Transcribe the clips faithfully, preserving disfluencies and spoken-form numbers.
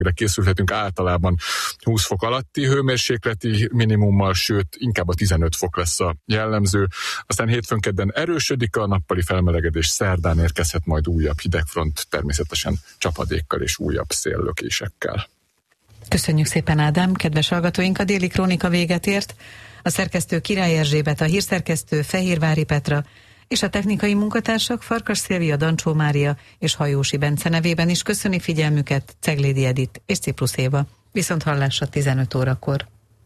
készülhetünk általában húsz fok alatti hőmérsékleti minimummal, sőt, inkább a tizenöt fok lesz a jellemző. Aztán hétfőn kedden erősödik a nappali felmelegedés, szerdán érkezhet majd újabb hidegfront, természetesen csapadékkal és újabb széllökésekkel. Köszönjük szépen, Ádám! Kedves hallgatóink, a déli krónika véget ért. A szerkesztő Király Erzsébet, a hírszerkesztő Fehérvári Petra és a technikai munkatársak Farkas Szilvia, Dancsó Mária és Hajósi Bence nevében is köszöni figyelmüket Ceglédi Edith és Ciprus Éva. Viszont hallásra tizenöt órakor.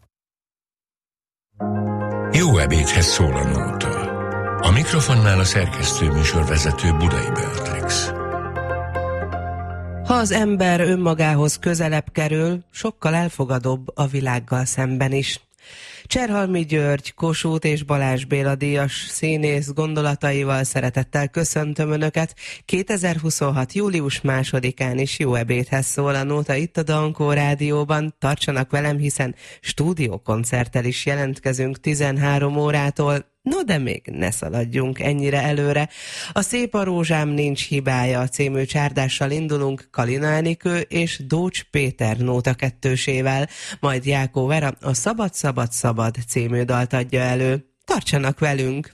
Jó ebédhez szól a nóta. A mikrofonnál a szerkesztő műsorvezető Budai Beatrix. Ha az ember önmagához közelebb kerül, sokkal elfogadóbb a világgal szemben is. Cserhalmi György, Kossuth és Balázs Béla díjas színész gondolataival szeretettel köszöntöm Önöket. kétezer-huszonhat. július másodikán is jó ebédhez szól a nóta itt a Dankó Rádióban. Tartsanak velem, hiszen stúdiókoncerttel is jelentkezünk tizenhárom órától. No, de még ne szaladjunk ennyire előre. A Szép a rózsám nincs hibája című csárdással indulunk Kalina Enikő és Dócs Péter nóta kettősével, majd Jákó Vera a Szabad, Szabad, Szabad című dalt adja elő. Tartsanak velünk!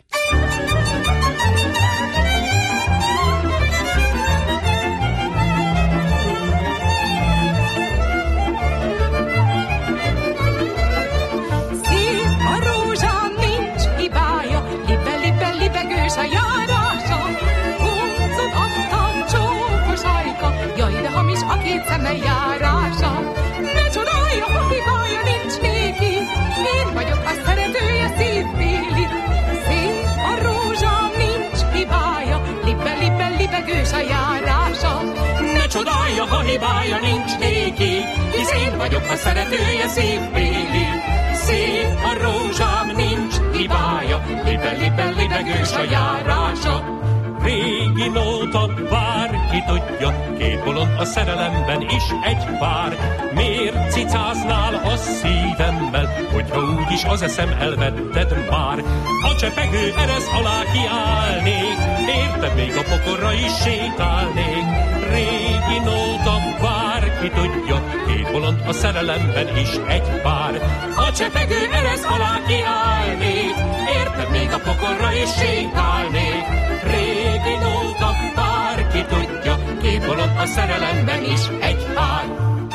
A járása, huncot adta csókos ajka, jaj, de hamis a két szeme járása. Ne csodálja, ha hibája nincs néki, én vagyok a szeretője szívbéli. Szép a rózsám, nincs hibája, libe, libe, libegős a járása. Ne csodálja, ha hibája nincs néki, hisz én vagyok a szeretője szívbéli. Szép a rózsám, nincs hibája, libe, libe, libegős a járása. Régi nóta, bárki tudja, két bolond a szerelemben is egy pár. Miért cicáznál a szívemmel, hogyha úgyis az eszem elvetted már? A csepegő eresz alá kiállnék, érted, még a pokorra is sétálnék. Régi nóta, bárki tudja, két bolond a szerelemben is egy pár. A csepegő eresz alá kiállnék, érted, még a pokorra is sétálnék. Régi nóta, bárki tudja, két bolond a szerelemben is egy pár.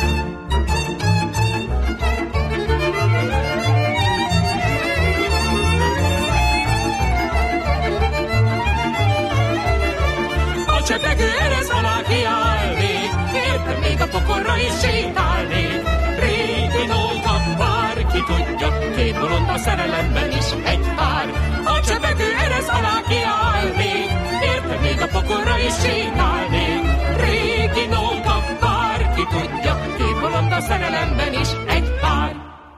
A csepegő eresz alá kiállnék, érted, még a pokorra is sétálnék. Régi nóta, bárki tudja, két bolond a szerelemben is egy pár. A csepegő eresz alá kiállnék, érted, még a pokorra is sétálnék. Régi nóta, bárki tudja, két bolond a szerelemben is egy pár.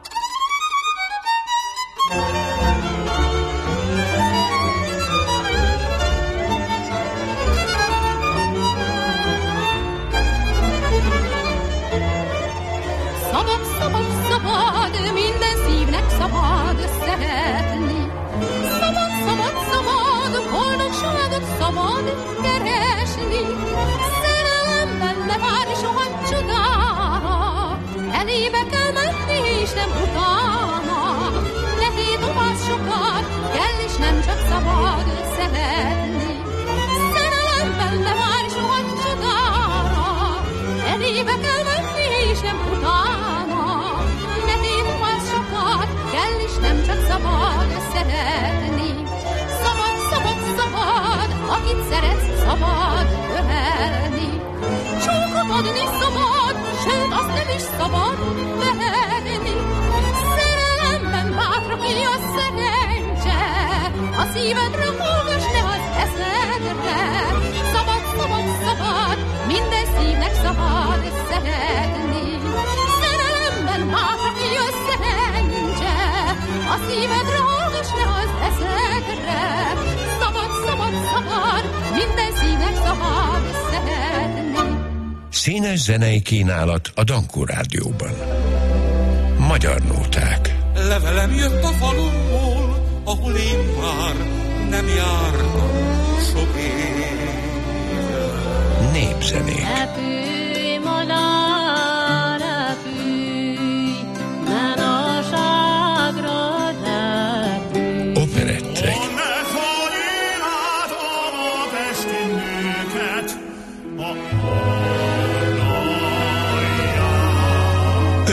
Szabad, szabad, szabad, minden szívnek szabad szeretni. Szabad, szabad, szabad, boldogságot szabad keresni. Szerelemben ne várj soha csodára, elébe kell menni és nem utána. Ne tétovázz sokat, kell és nem csak szabad szeretni. Szerelemben ne várj soha csodára, elébe kell menni és nem utána. Ne tétovázz sokat, kell és nem csak szabad szeretni. Szabad, szabad, szabad, akit szeretsz, szabad ölelni. Csókot adni szabad, sőt, azt nem is szabad verni. Szerelemben bátra ki a szerencse, a szívedre hallgass, ne az eszedre. Szabad, szabad, szabad, minden szívnek szabad szeretni. Szerelemben bátra ki a szerencse, a szívedre hallgass, ne az eszedre. Szabad, szabad, szabad, minden szívnek szabad szeretni. Színes zenei kínálat a Dankó Rádióban. Magyar nóták. Levelem jött a falumból, ahol én már nem jártam sok éve. Népzenék. Repülj, madár,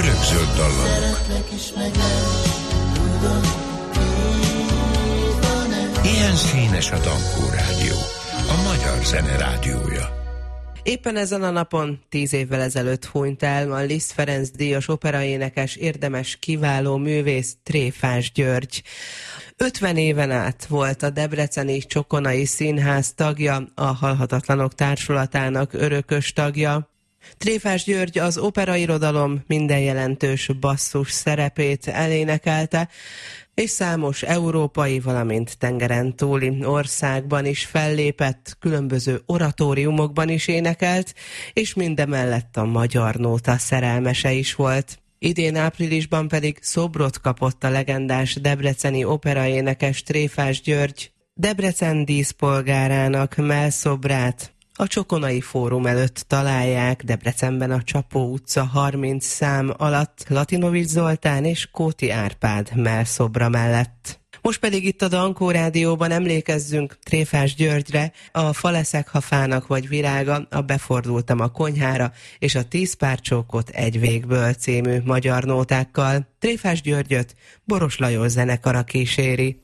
örökzöld dallamok. Szeretlek is meg nem tudod, ki van-e. Ilyen színes a Dankó Rádió, a magyar zene rádiója. Éppen ezen a napon, tíz évvel ezelőtt hunyt el a Liszt Ferenc díjas operaénekes, érdemes, kiváló művész Tréfás György. ötven éven át volt a Debreceni Csokonai Színház tagja, a Halhatatlanok Társulatának örökös tagja. Tréfás György az operairodalom minden jelentős basszus szerepét elénekelte, és számos európai, valamint tengeren túli országban is fellépett, különböző oratóriumokban is énekelt, és mindemellett a magyar nóta szerelmese is volt. Idén áprilisban pedig szobrot kapott a legendás debreceni operaénekes Tréfás György. Debrecen díszpolgárának mellszobrát a Csokonai Fórum előtt találják, Debrecenben a Csapó utca harminc szám alatt, Latinovics Zoltán és Kóti Árpád mellszobra mellett. Most pedig itt a Dankó Rádióban emlékezzünk Tréfás Györgyre, a Fa leszek, ha fának vagy virága, a Befordultam a konyhára és a Tíz pár csókot egy végből című magyar nótákkal. Tréfás Györgyöt Boros Lajos zenekara kíséri.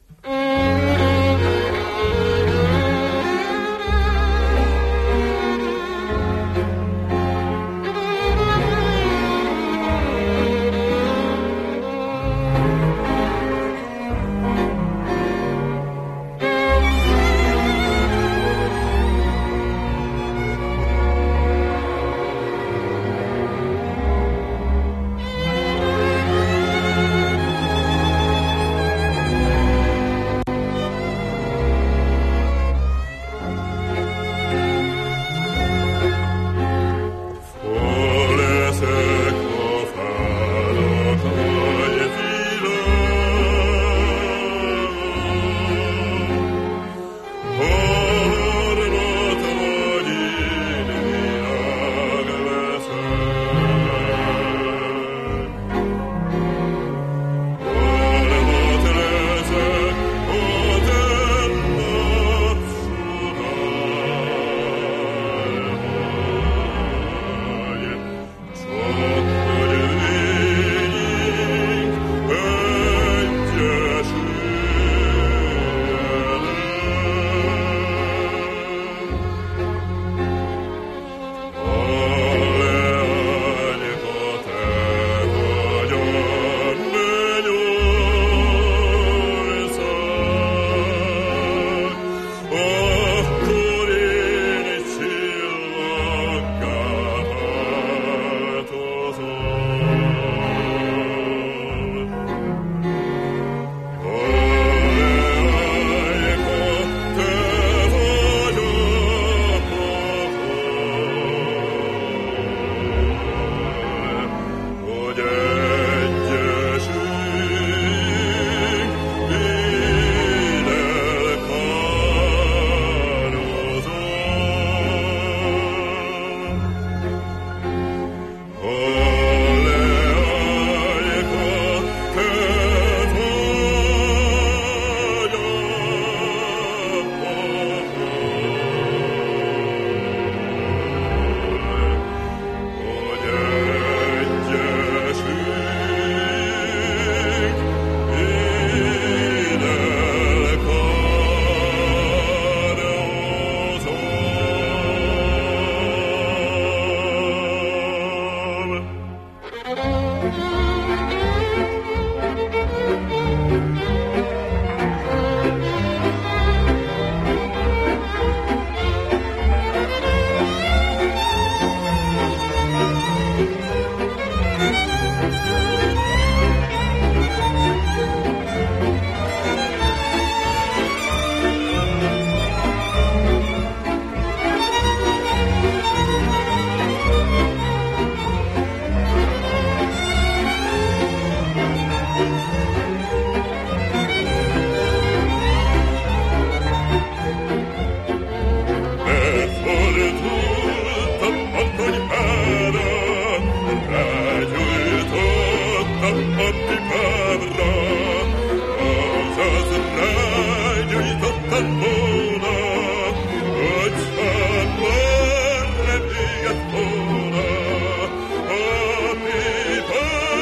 Volna, a pipa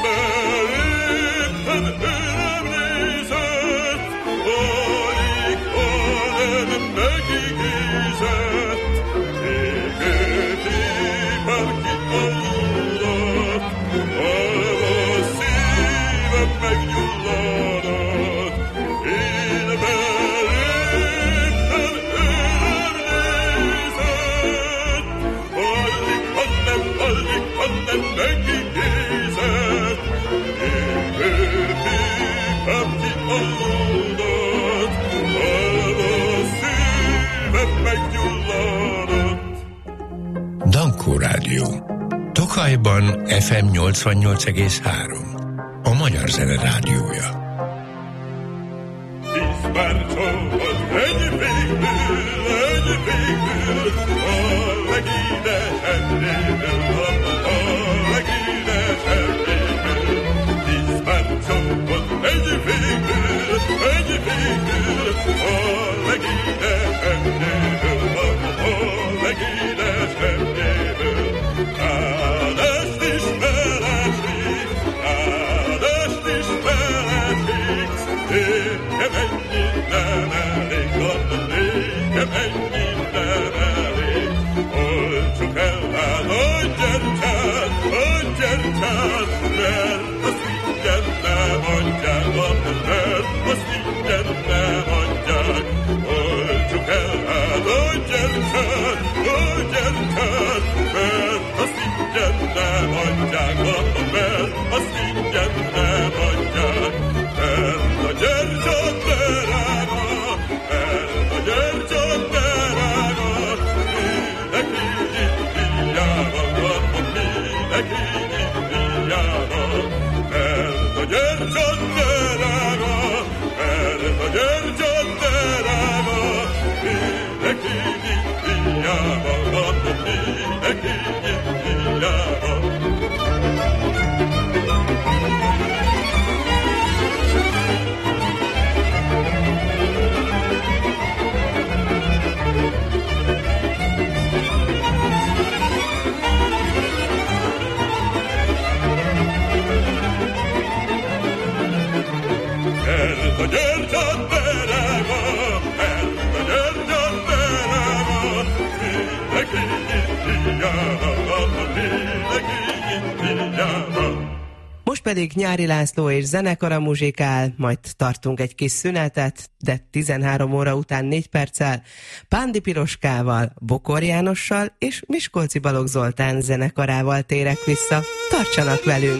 Dankó Rádió. Tokajban ef em nyolcvannyolc egész három. A Magyar Zene Rádiója. Most pedig Nyári László és zenekara muzsikál, majd tartunk egy kis szünetet, de tizenhárom óra után négy perccel Pándi Piroskával, Bokor Jánossal és Miskolci Balogh Zoltán zenekarával térek vissza. Tartsanak velünk!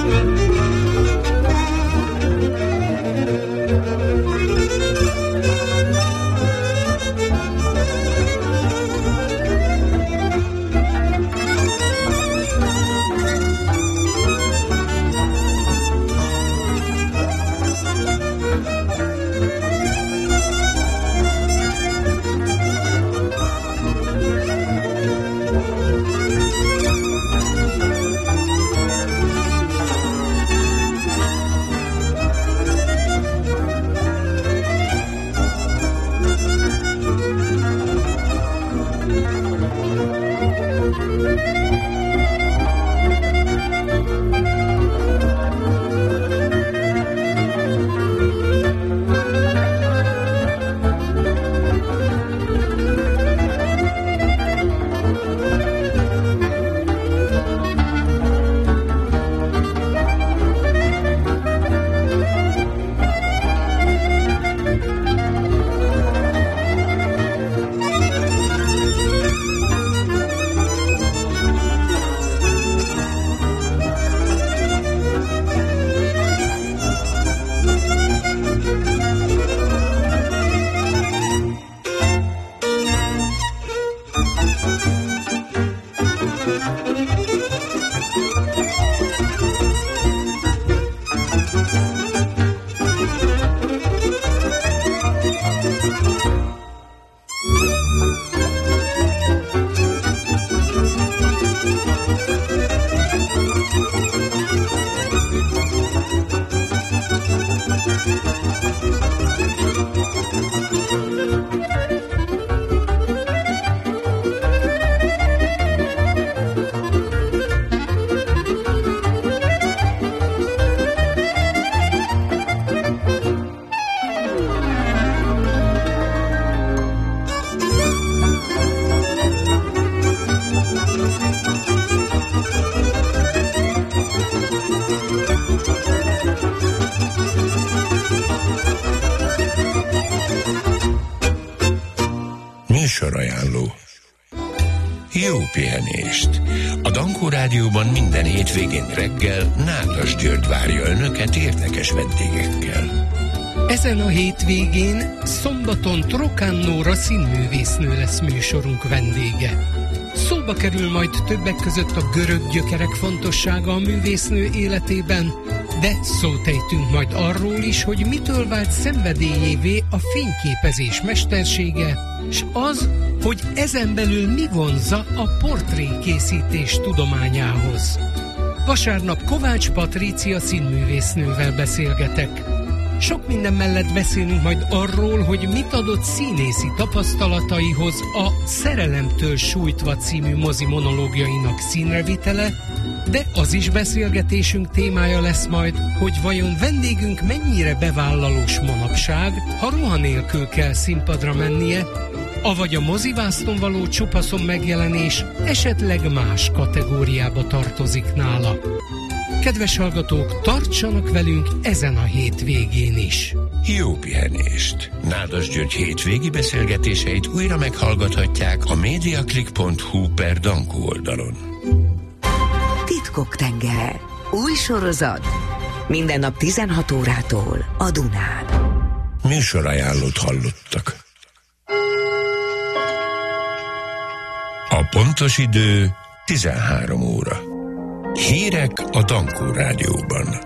Műsorajánló. Jó pihenést! A Dankó Rádióban minden hétvégén reggel Nádas György várja önöket érdekes vendégekkel. Ezen a hétvégén szombaton Trokán Nóra színművésznő lesz műsorunk vendége. Szóba kerül majd többek között a görög gyökerek fontossága a művésznő életében, de szót ejtünk majd arról is, hogy mitől vált szenvedélyévé a fényképezés mestersége, s az, hogy ezen belül mi vonzza a portrékészítés tudományához. Vasárnap Kovács Patrícia színművésznővel beszélgetek. Sok minden mellett beszélünk majd arról, hogy mit adott színészi tapasztalataihoz a Szerelemtől sújtva című mozi monológiainak színrevitele, de az is beszélgetésünk témája lesz majd, hogy vajon vendégünk mennyire bevállalós manapság, ha ruha nélkül kell színpadra mennie, avagy a mozivászton való csupaszon megjelenés esetleg más kategóriába tartozik nála. Kedves hallgatók, tartsanak velünk ezen a hétvégén is. Jó pihenést! Nádas György hétvégi beszélgetéseit újra meghallgathatják a mediaclick pont hu per Dankó oldalon. Titkok tengere. Új sorozat. Minden nap tizenhat órától a Dunán. Műsorajánlót hallottak. A pontos idő tizenhárom óra. Hírek a Dankó Rádióban.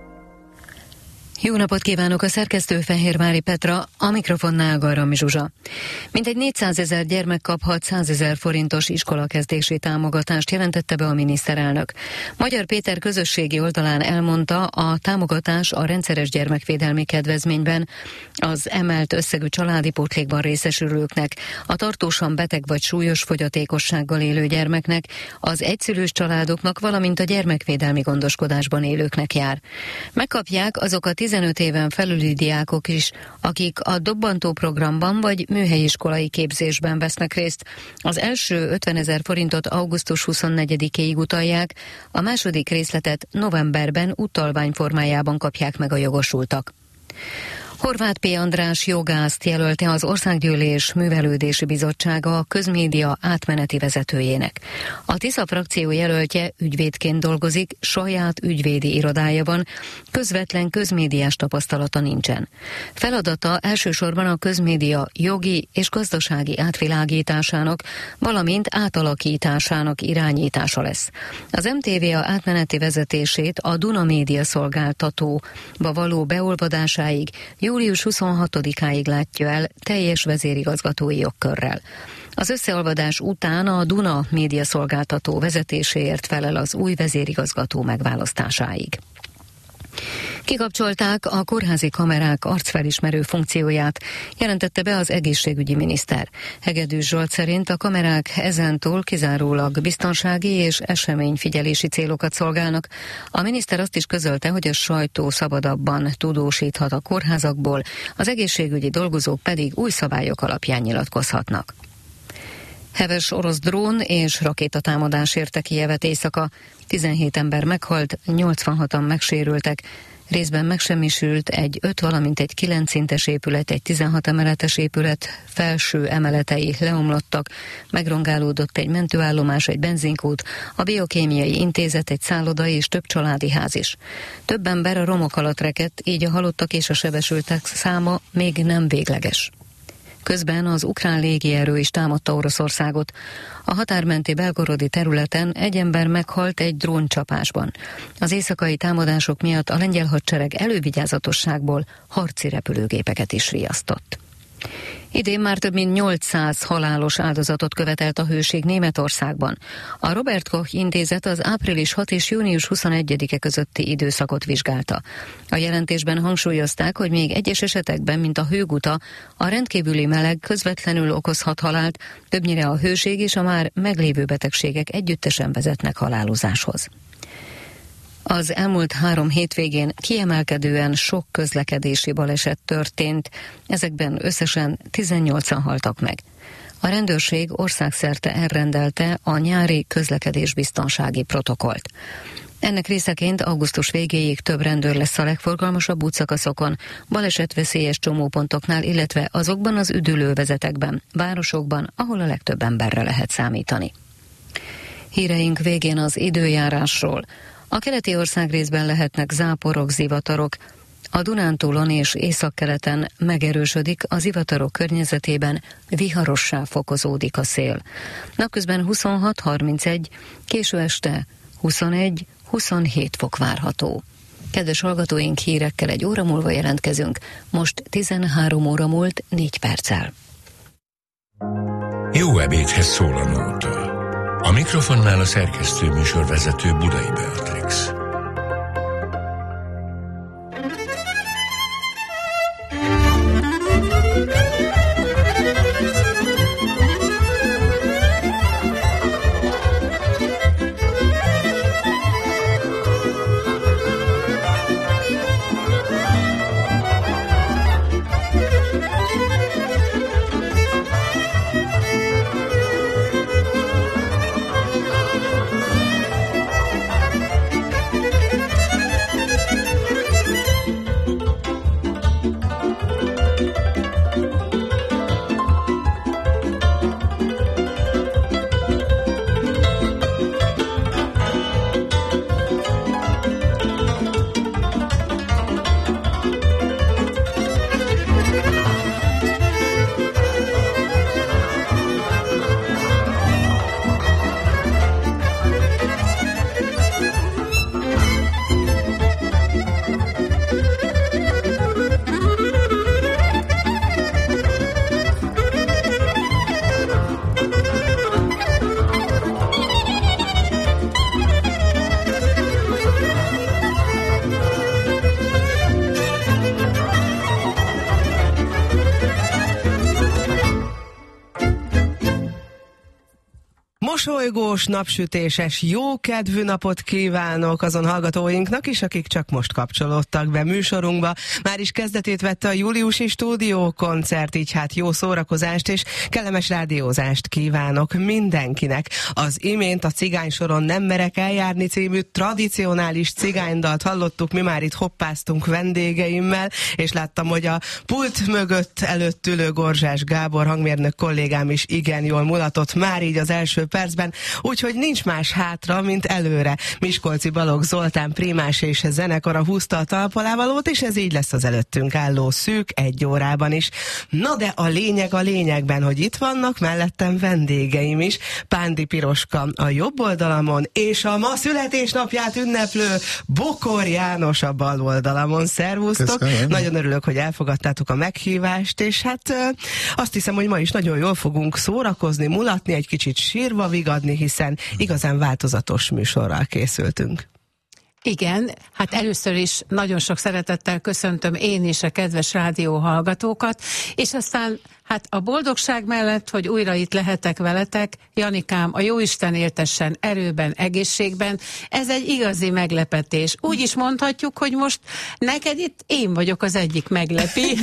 Jó napot kívánok, a szerkesztő Fehérvári Petra, a mikrofonnál Garami Zsuzsa. Mintegy négyszázezer gyermek kaphat százezer forintos iskolakezdési támogatást, jelentette be a miniszterelnök. Magyar Péter közösségi oldalán elmondta, a támogatás a rendszeres gyermekvédelmi kedvezményben az emelt összegű családi pótlékban részesülőknek, a tartósan beteg vagy súlyos fogyatékossággal élő gyermeknek, az egyszülős családoknak, valamint a gyermekvédelmi gondoskodásban élőknek jár. Megkapják azok a tizenöt éven felüli diákok is, akik a dobbantó programban vagy műhelyiskolai képzésben vesznek részt. Az első ötvenezer forintot augusztus huszonnegyedikéig utalják, a második részletet novemberben utalvány formájában kapják meg a jogosultak. Horváth P. András jogászt jelölte az Országgyűlés Művelődési Bizottsága a közmédia átmeneti vezetőjének. A Tisza frakció jelöltje ügyvédként dolgozik, saját ügyvédi irodájában, közvetlen közmédiás tapasztalata nincsen. Feladata elsősorban a közmédia jogi és gazdasági átvilágításának, valamint átalakításának irányítása lesz. Az em té vé á átmeneti vezetését a Duna Média szolgáltatóba való beolvadásáig július huszonhatodikáig látja el teljes vezérigazgatói jogkörrel. Az összeolvadás után a Duna Média szolgáltató vezetéséért felel az új vezérigazgató megválasztásáig. Kikapcsolták a kórházi kamerák arcfelismerő funkcióját, jelentette be az egészségügyi miniszter. Hegedűs Zsolt szerint a kamerák ezentúl kizárólag biztonsági és eseményfigyelési célokat szolgálnak. A miniszter azt is közölte, hogy a sajtó szabadabban tudósíthat a kórházakból, az egészségügyi dolgozók pedig új szabályok alapján nyilatkozhatnak. Heves orosz drón és rakétatámadás érte Kijevet éjszaka. tizenhét ember meghalt, nyolcvanhatan megsérültek. Részben megsemmisült egy öt, valamint egy kilenc szintes épület, egy tizenhat emeletes épület felső emeletei leomlottak, megrongálódott egy mentőállomás, egy benzinkút, a biokémiai intézet, egy szálloda és több családi ház is. Több ember a romok alatt rekedt, így a halottak és a sebesültek száma még nem végleges. Közben az ukrán légierő is támadta Oroszországot. A határmenti belgorodi területen egy ember meghalt egy dróncsapásban. Az éjszakai támadások miatt a lengyel hadsereg elővigyázatosságból harci repülőgépeket is riasztott. Idén már több mint nyolcszáz halálos áldozatot követelt a hőség Németországban. A Robert Koch intézet az április hatodika és június huszonegyedike közötti időszakot vizsgálta. A jelentésben hangsúlyozták, hogy még egyes esetekben, mint a hőguta, a rendkívüli meleg közvetlenül okozhat halált, többnyire a hőség és a már meglévő betegségek együttesen vezetnek halálozáshoz. Az elmúlt három hétvégén kiemelkedően sok közlekedési baleset történt, ezekben összesen tizennyolcan haltak meg. A rendőrség országszerte elrendelte a nyári közlekedésbiztonsági protokollt. Ennek részeként augusztus végéig több rendőr lesz a legforgalmasabb útszakaszokon, balesetveszélyes csomópontoknál, illetve azokban az üdülővezetekben, városokban, ahol a legtöbb emberre lehet számítani. Híreink végén az időjárásról. A keleti országrészben lehetnek záporok, zivatarok. A Dunántúlon és északkeleten megerősödik, a zivatarok környezetében viharossá fokozódik a szél. Napközben huszonhat harmincegy, késő este huszonegy huszonhét fok várható. Kedves hallgatóink, hírekkel egy óra múlva jelentkezünk, most tizenhárom óra múlt négy perccel. Jó ebédhez szól a nóta. A mikrofonnál a szerkesztő műsorvezető Budai Beatrix. mosolygós, napsütéses, jó kedvű napot kívánok azon hallgatóinknak is, akik csak most kapcsolódtak be műsorunkba. Már is kezdetét vette a júliusi stúdiókoncert, így hát jó szórakozást és kellemes rádiózást kívánok mindenkinek. Az imént a Cigány soron nem merek eljárni című tradicionális cigánydalt hallottuk, mi már itt hoppáztunk vendégeimmel, és láttam, hogy a pult mögött előtt ülő Gorzsás Gábor hangmérnök kollégám is igen jól mulatott már így az első percben, úgyhogy nincs más hátra, mint előre. Miskolci Balogh Zoltán primás és zenekara húzta a talpalávalót, és ez így lesz az előttünk álló szűk egy órában is. Na de a lényeg a lényegben, hogy itt vannak mellettem vendégeim is, Pándi Piroska a jobb oldalamon, és a ma születésnapját ünneplő Bokor János a bal oldalamon. Szervusztok! Köszönöm. Nagyon örülök, hogy elfogadtátok a meghívást, és hát azt hiszem, hogy ma is nagyon jól fogunk szórakozni, mulatni, egy kicsit sírva vigadni, hiszen igazán változatos műsorral készültünk. Igen, hát először is nagyon sok szeretettel köszöntöm én is a kedves rádióhallgatókat, és aztán hát a boldogság mellett, hogy újra itt lehetek veletek, Janikám, a Jóisten éltessen erőben, egészségben, ez egy igazi meglepetés. Úgy is mondhatjuk, hogy most neked itt én vagyok az egyik meglepi.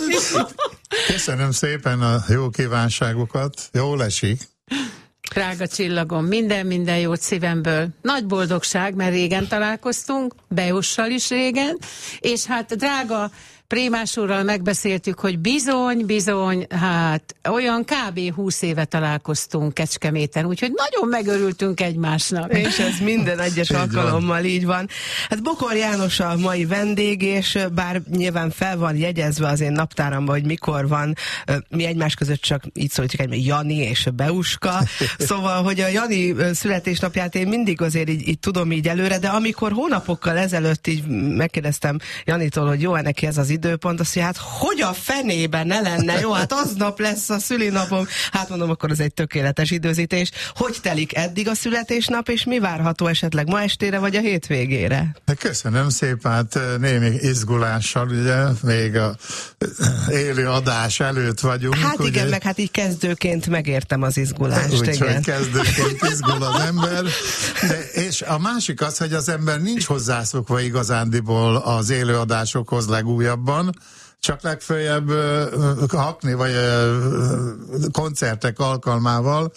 Köszönöm szépen a jó kívánságokat, jól esik. Drága csillagom, minden-minden jót szívemből. Nagy boldogság, mert régen találkoztunk, Beussal is régen, és hát drága Prémás úrral megbeszéltük, hogy bizony, bizony, hát olyan kb. húsz éve találkoztunk Kecskeméten, úgyhogy nagyon megörültünk egymásnak. És ez minden egyes így alkalommal van. Így van. Hát Bokor János a mai vendég, és bár nyilván fel van jegyezve az én naptáramban, hogy mikor van, mi egymás között csak így szólítjuk egymás, Jani és Beuska, szóval, hogy a Jani születésnapját én mindig azért így, így tudom így előre, de amikor hónapokkal ezelőtt így megkérdeztem Janitól, hogy jó-e neki ez az időpont, azt mondja, hát hogy a fenében ne lenne, jó, hát aznap lesz a szülinapom, hát mondom, akkor ez egy tökéletes időzítés. Hogy telik eddig a születésnap, és mi várható esetleg ma estére, vagy a hétvégére? Köszönöm szépen, hát némi izgulással, ugye, még a élő adás előtt vagyunk. Hát ugye? Igen, meg hát így kezdőként megértem az izgulást. Úgyhogy kezdőként izgul az ember, de, és a másik az, hogy az ember nincs hozzászokva igazándiból az élő adásokhoz legújabban, csak legfeljebb uh, hakni, vagy uh, koncertek alkalmával,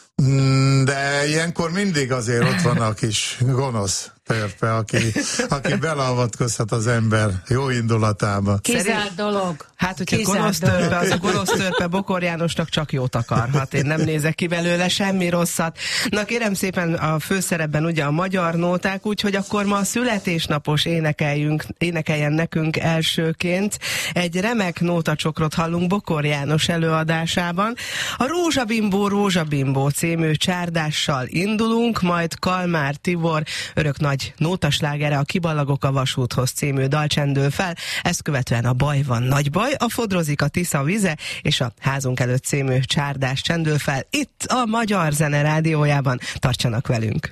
de ilyenkor mindig azért ott van a kis gonosz törpe, aki, aki beleavatkozhat az ember jó indulatába. Kizárt dolog. Hát, hogyha gonosz törpe, az a gonosz törpe Bokor Jánosnak csak jót akarhat. Én nem nézek ki belőle semmi rosszat. Na kérem szépen, a főszerepben ugye a magyar nóták, úgyhogy akkor ma a születésnapos énekeljünk, énekeljen nekünk elsőként. Egy remek nótacsokrot hallunk Bokor János előadásában. A Rózsabimbó, Rózsabimbó című csárdással indulunk, majd Kalmár Tibor örök nagy nótaslágere, a Kiballagok a vasúthoz című dal csendül fel, ezt követően a Baj van nagy baj, a Fodrozik a Tisza vize, és a Házunk előtt című csárdás csendül fel itt a Magyar Zene Rádiójában. Tartsanak velünk!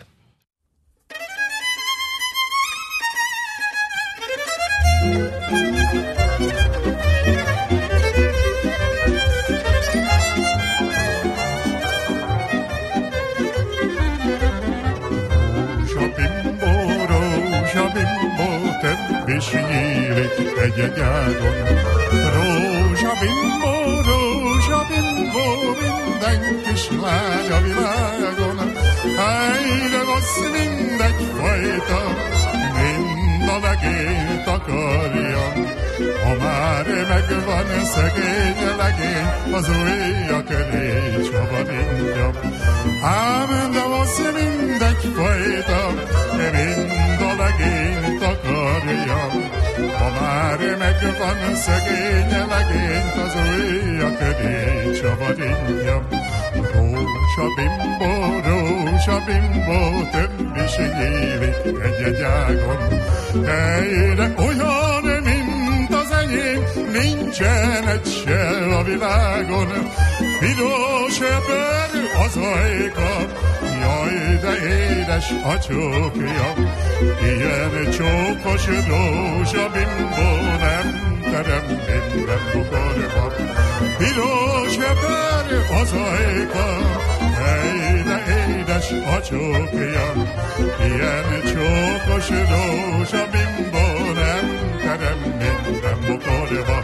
És nyílik egy-egy ágon. Rózsabimbó, rózsabimbó, minden kislány a világon. Helyre vasz mindegy fajta, mind a legényt akarja. Ha már megvan szegény legény, az ujja köré csavarintja. Ám de vasz mindegy fajta, mind a legényt akarja. Ha már megvan szegény legényt, az ujja köré csavarintja. Rózsabimbó, rózsabimbó, több is nyílik egy-egy ágon. Helyre olyan, mint az enyém, nincsen egy se a világon. Piros bőrű az ajka, jaj, de édes a csókja. Ilyen csókos rózsabimbó nem terem minden bokorban. Piros bőrű az ajka, hely, de édes a csókja, ilyen csókos rózsa bimbó nem terem minden bokorba.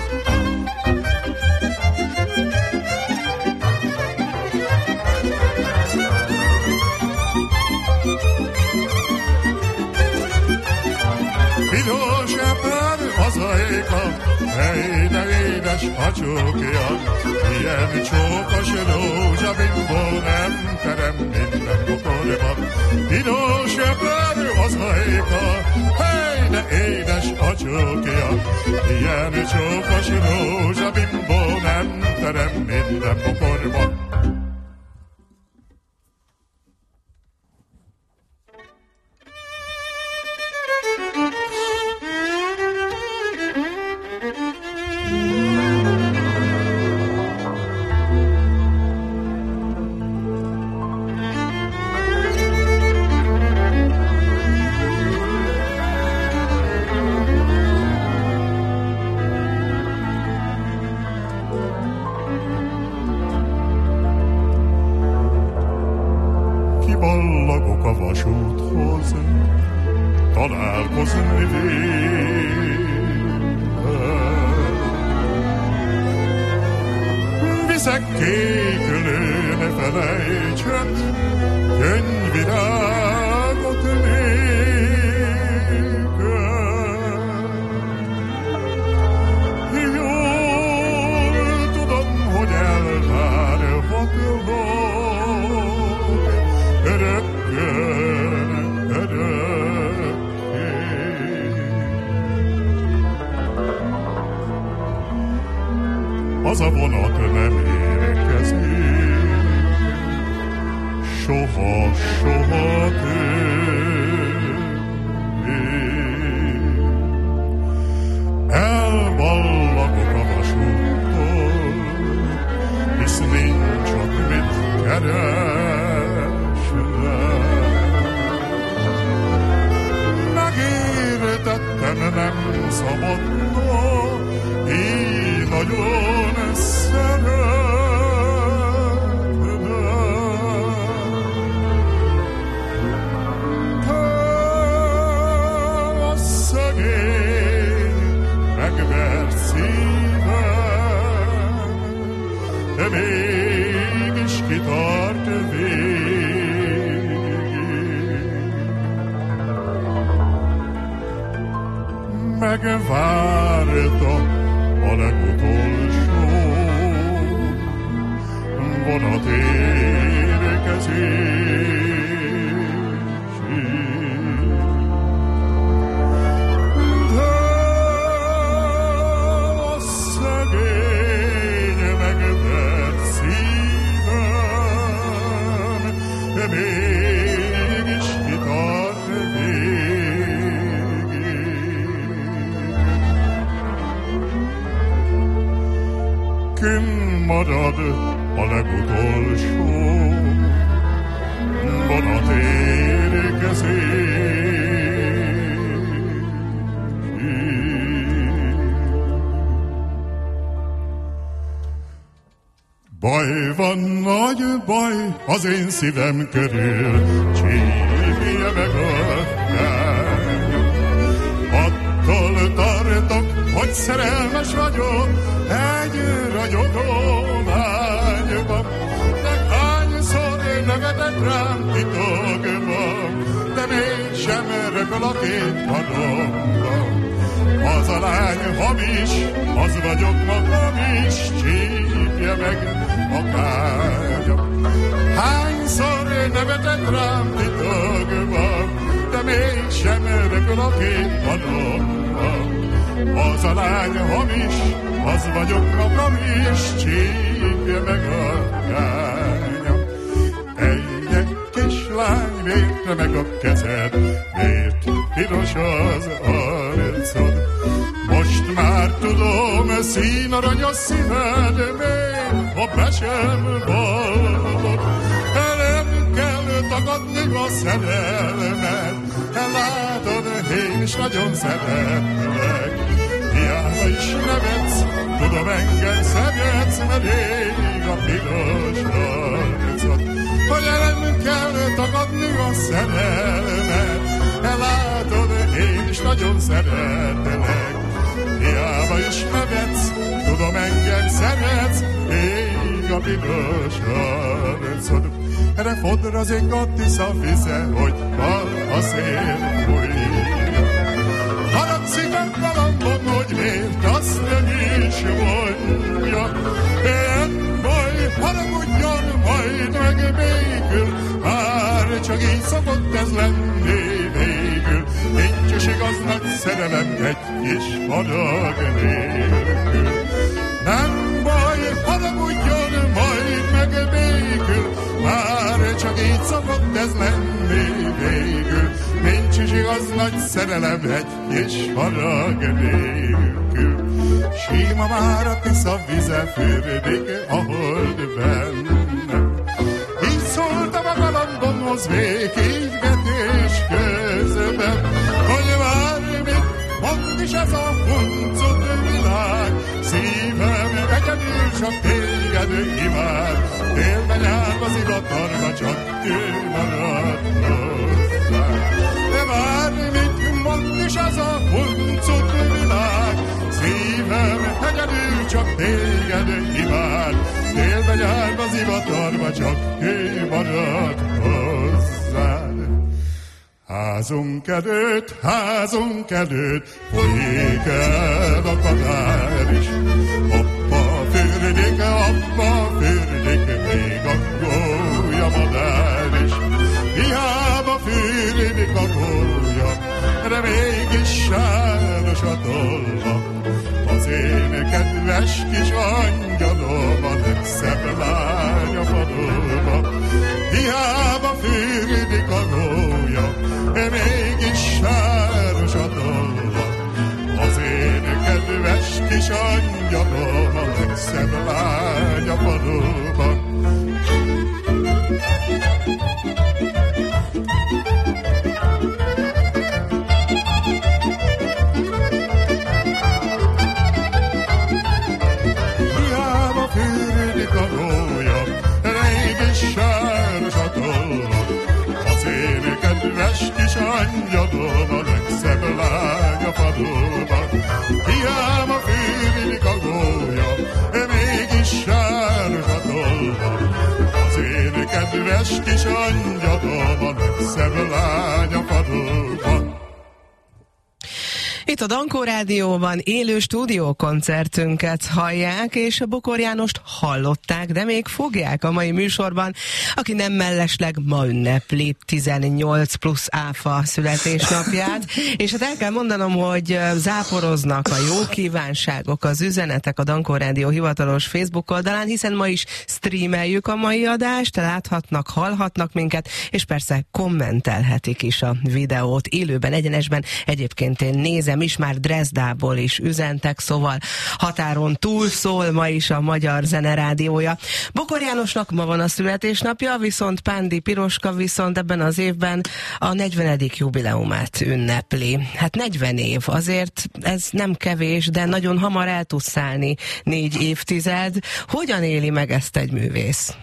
Piros eper az ajka, hely, de édes a csókja, ilyen csókos rózsa bimbó nem terem minden bokorba. Piros eper az ajka, hely, de édes a csókja, ilyen csókos rózsa bimbó nem terem minden bokorba. Ballagok a vasúthoz, találkozni vélem. Viszek kékülő, ne felejtsd, gyöngyvirágot nékem. Jól tudom, hogy elvárhatlak, örökkön, örökké. Az a vonat nem érkezik, soha, soha többé. Elballagok a vasúttól, hisz nincs csak mit keresnem. Megértettem, nem szabadna, így nagyon szeretnem. Te a szegény, megvert szívem, de mégis kitart végig. Megvárta a legutolsó vonat érkezésig. De a szegény megvert szívem, de mégis kitart végig. Kinn marad a legutolsó vonat érkezésig. Baj van, nagy baj az én szívem körül, csípje meg a lány. Attól tartok, hogy szerelmes vagyok egy ragyogó lányban. De hányszor nevetett rám titokban, de mégsem röpöl a két padokban. Az a lány hamis, az vagyok magam is, csípje meg a kágyam. Hányszor nevetett rám titokban, de mégsem röpöl a két padokban. Az a lány hamis, az vagyok magam is, csípje meg a kágyam. Egy kislány, miért meg a kezed, miért piros az arcod? Most már tudom, színarany a szíved, még ha be sem vallod. Nem kell tagadni a szerelmet, látod, én is nagyon szeretlek. Hiába is nevetsz, tudom, engem szeretsz, mert ég a piros arcod. hogy nem kell tagadni a szerelmet. Látod, én is nagyon szeretlek, hiába is nevetsz, tudom, engem szeretsz, ég a piros arcod. Erre fodr az ég a Tisza vize, hogy bal a szél fújja. Haragszik a galambom, hogy miért azt nem is mondja. Nem baj, haragudjon majd meg békül, már csak így szokott ez lenni végül. Nincs is igaz nagy szerelem egy kis harag nélkül. Nem baj, haragudjon majd meg békül, már csak így szokott ez lenni végül. Nincs is igaz nagy szerelem egy kis harag nélkül. Sima már a Tisza vize fürdik a hold bennem. Így szóltam a galambomhoz végiggetés közben, hogy várj, mondd is ez a huncut világ. Szívem egyedül csak téged imád, télben jár az illatarba, csak ő marad hozzá. De várj, mit mondd is ez a huncut világ. Szívem egyedül csak téged imád, télben jár az illatarba, csak ő marad hozzád. Házunk előtt, házunk előtt folyik el a kanár is. Hoppa fürdik, hoppa fürdik, még a gólya madár is. Hiába fürdik a gólya, de mégis sáros a tolla. Az én kedves kis angyalom, a legszebb lány a padolva. Hiába fürdik a gólya, mégis sáros a tolla. Az én kedves kis angyalom, a legszebb lány a padolva. Hiába fürdik a gólya, mégis sáros a tolla. Az én kedves kis angyalom, a legszebb lány a padolban. Hiába fürdik a gólya, mégis sáros a tolla. Az én kedves kis angyalom, a legszebb lány a padolban. Itt a Dankó Rádióban élő stúdiókoncertünket hallják, és a Bokor Jánost hallották, de még fogják a mai műsorban, aki nem mellesleg ma ünnepli tizennyolc plusz áfa születésnapját, és hát el kell mondanom, hogy záporoznak a jó kívánságok, az üzenetek a Dankó Rádió hivatalos Facebook oldalán, hiszen ma is streameljük a mai adást, láthatnak, hallhatnak minket, és persze kommentelhetik is a videót élőben, egyenesben. Egyébként én nézem is, már Dresdából is üzentek, szóval határon túl szól ma is a Magyar Zene Rádiója. Bokor Jánosnak ma van a születésnapja, viszont Pándi Piroska viszont ebben az évben a negyvenedik jubileumát ünnepli. Hát negyven év, azért ez nem kevés, de nagyon hamar el tud szállni négy évtized. Hogyan éli meg ezt egy művész?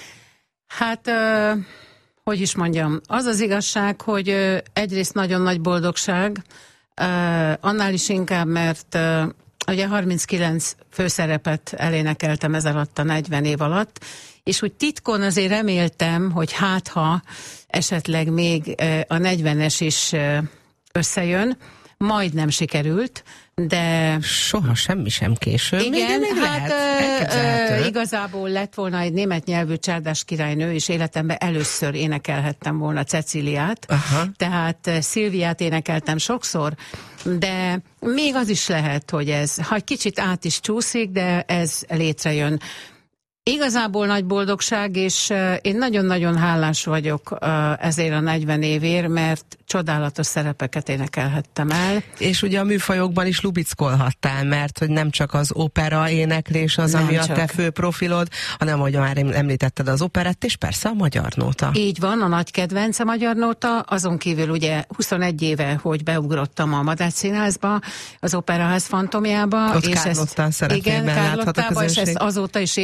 Hát... Uh... hogy is mondjam, az az igazság, hogy uh, egyrészt nagyon nagy boldogság, uh, annál is inkább, mert uh, ugye harminckilenc főszerepet elénekeltem ez alatt a negyven év alatt, és úgy titkon azért reméltem, hogy hát ha esetleg még uh, a negyvenes is uh, összejön, majdnem sikerült, de... Soha semmi sem késő. Igen, még hát ö, ö, igazából lett volna egy német nyelvű csárdás királynő, és életemben először énekelhettem volna Cecíliát, aha. Tehát Szilviát énekeltem sokszor, de még az is lehet, hogy ez, ha egy kicsit át is csúszik, de ez létrejön. Igazából nagy boldogság, és én nagyon-nagyon hálás vagyok ezért a negyven évért, mert csodálatos szerepeket énekelhettem el. És ugye a műfajokban is lubickolhattál, mert hogy nem csak az opera éneklés az, nem ami csak a te fő profilod, hanem, ahogy már említetted, az operett, és persze a magyar nóta. Így van, a nagy kedvence a magyar nóta, azon kívül ugye huszonegy éve, hogy beugrottam a Madách Színházba, az Operaház fantomjába. Ott és Kárlottán szeretnében igen, Kárlottába, és ezt azóta is éneklem,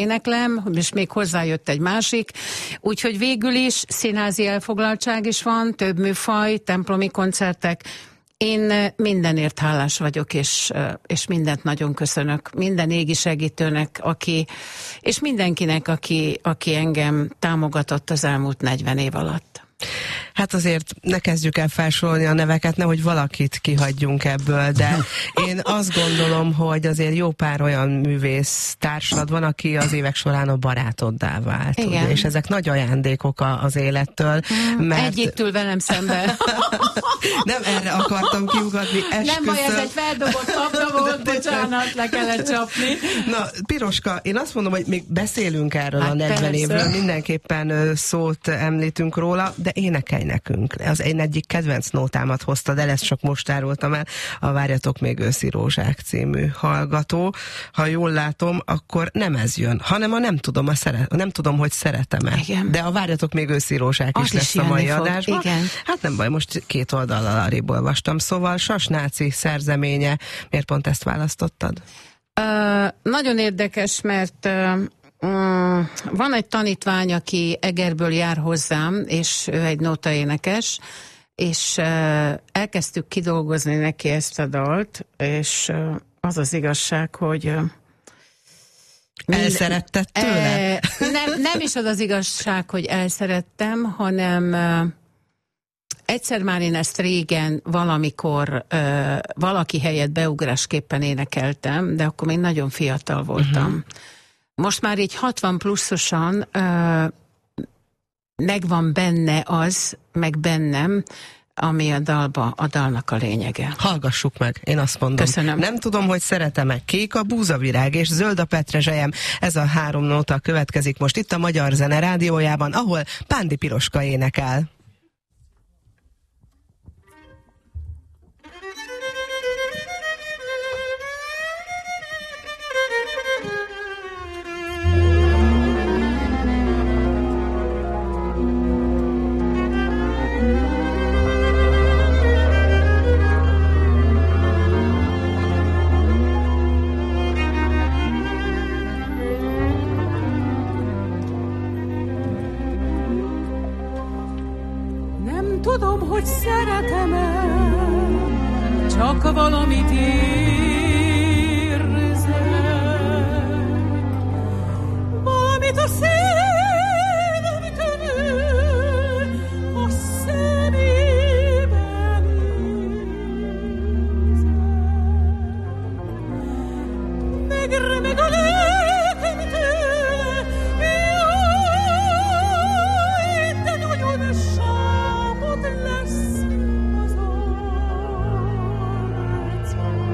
nem, és még hozzájött egy másik. Úgyhogy végül is színházi elfoglaltság is van, több műfaj, templomi koncertek. Én mindenért hálás vagyok, és, és mindent nagyon köszönök. Minden égi segítőnek, aki, és mindenkinek, aki, aki engem támogatott az elmúlt negyven év alatt. Hát azért ne kezdjük el felsorolni a neveket, nehogy valakit kihagyjunk ebből, de én azt gondolom, hogy azért jó pár olyan művész társad van, aki az évek során a barátoddá vált. Ugye? És ezek nagy ajándékok az élettől. Mert... Egy itt ül velem szemben. Nem erre akartam kiugatni, esküszöm. Nem baj, ez egy feldobott labda volt, bocsánat, le kellett csapni. Na, Piroska, én azt mondom, hogy még beszélünk erről hát a negyven évről, mindenképpen szót említünk róla, de énekelj nekünk. Az én egyik kedvenc nótámat hoztad el, ezt csak most árultam el, a Várjatok még őszi rózsák című hallgató. Ha jól látom, akkor nem ez jön, hanem a nem tudom, a szeret, nem tudom, hogy szeretem-e. Igen. De a Várjatok még őszi rózsák is, is lesz a mai adásban. Igen. Hát nem baj, most két oldallal arrébb olvastam. Szóval Sasnáci szerzeménye. Miért pont ezt választottad? Uh, nagyon érdekes, mert uh, uh, van egy tanítvány, aki Egerből jár hozzám, és ő egy nótaénekes, és uh, elkezdtük kidolgozni neki ezt a dalt, és uh, az az igazság, hogy uh, elszeretted tőle? Uh, nem, nem is az az igazság, hogy elszerettem, hanem uh, egyszer már én ezt régen valamikor uh, valaki helyett beugrásképpen énekeltem, de akkor még nagyon fiatal voltam. Uh-huh. Most már így hatvan pluszosan uh, megvan benne az, meg bennem, ami a dalba, a dalnak a lényege. Hallgassuk meg, én azt mondom. Köszönöm. Nem tudom, hogy szeretem-e. Kék a búzavirág és zöld a petrezselyem. Ez a három nóta következik most itt a Magyar Zene Rádiójában, ahol Pándi Piroska énekel. Tudom, hogy szeretem-e, csak valamit érzek, valamit a szívem körül, a szemében érzek. Megremeg a lelkem tőle, jaj, de nagyon sápot lesz az arcom.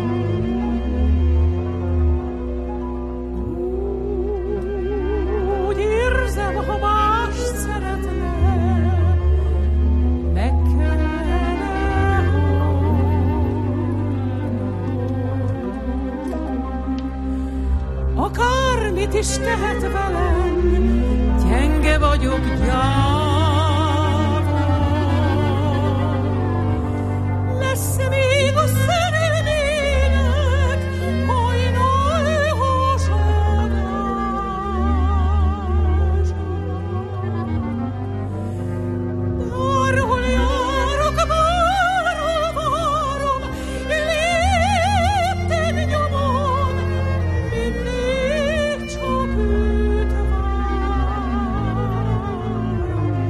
Úgy érzem, ha mást szeretne, meg kellene hallnom. Akármit is tehet velem, gyenge vagyok, gyáva. Lesz még a szerelmének hajnal hasadása. Bárhol járok, bárhol várom, lépten nyomon, mindig csak őt várom.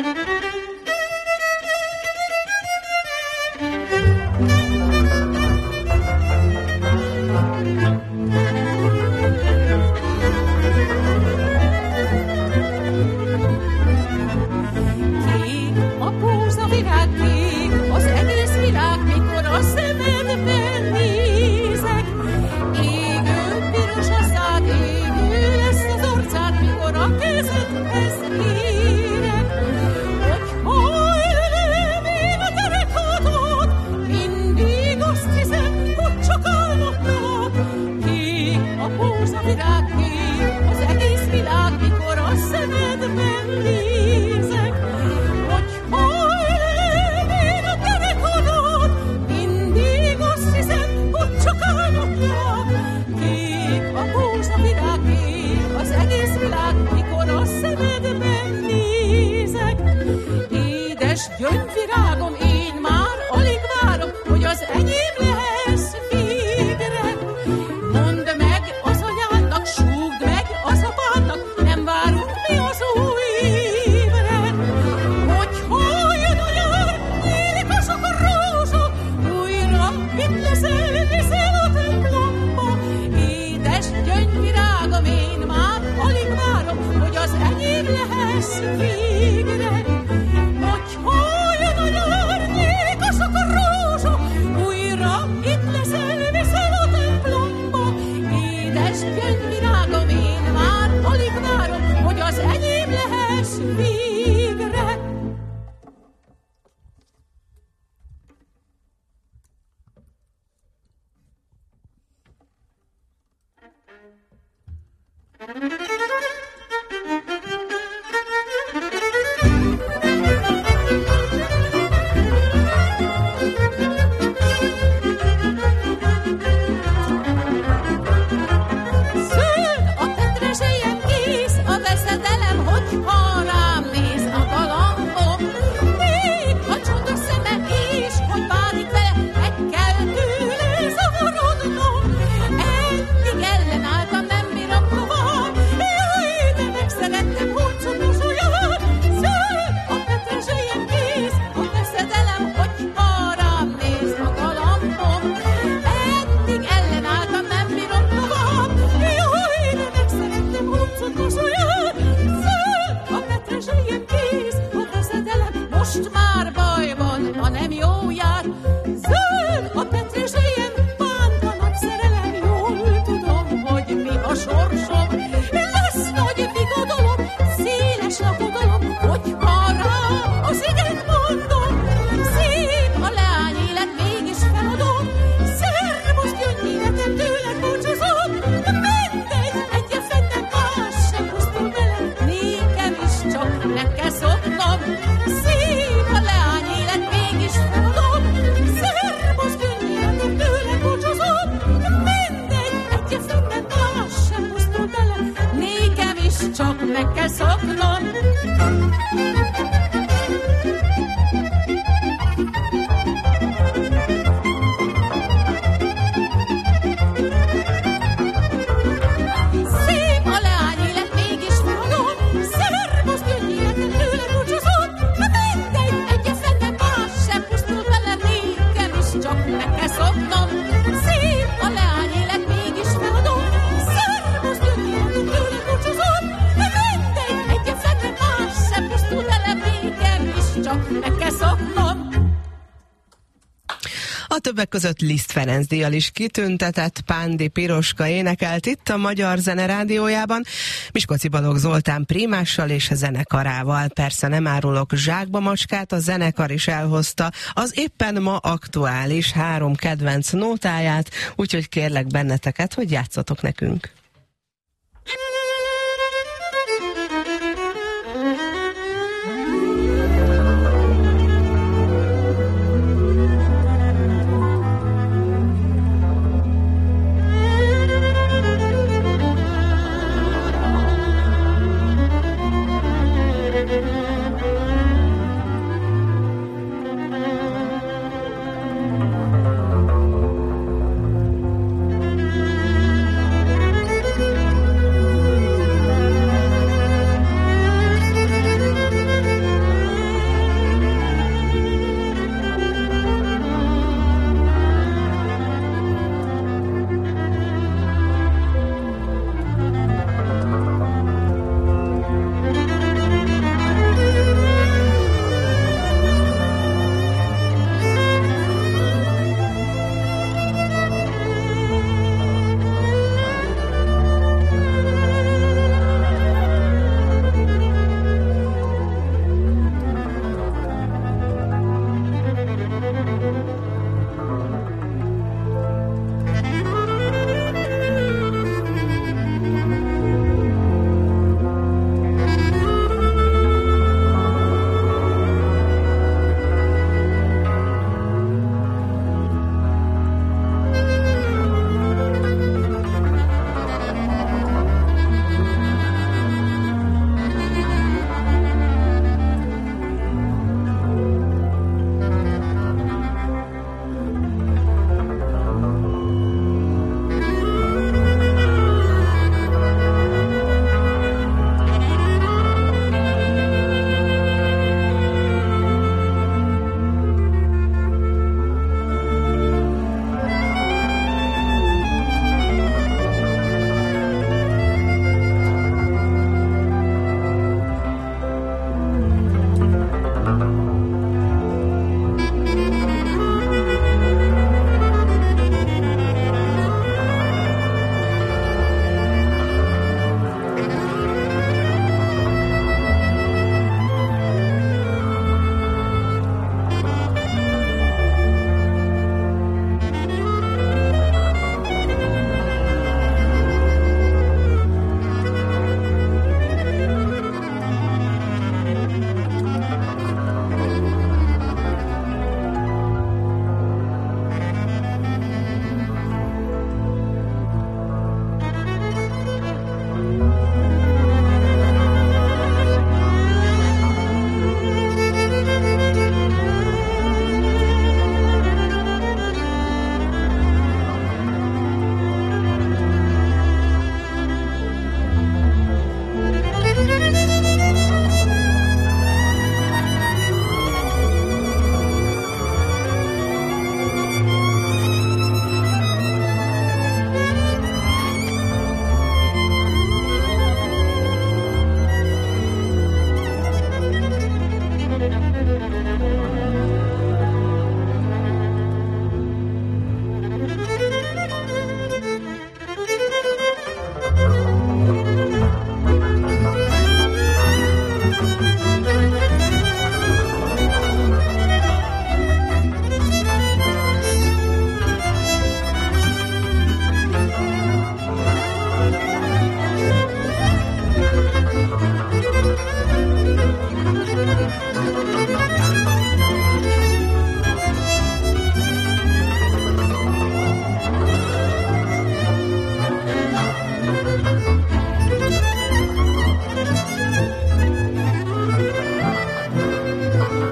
Többek között Liszt Ferenc díjjal is kitüntetett Pándi Piroska énekelt itt a Magyar Zene Rádiójában, Miskolci Balogh Zoltán prímással és zenekarával. Persze nem árulok zsákba macskát, a zenekar is elhozta az éppen ma aktuális három kedvenc nótáját, úgyhogy kérlek benneteket, hogy játszatok nekünk.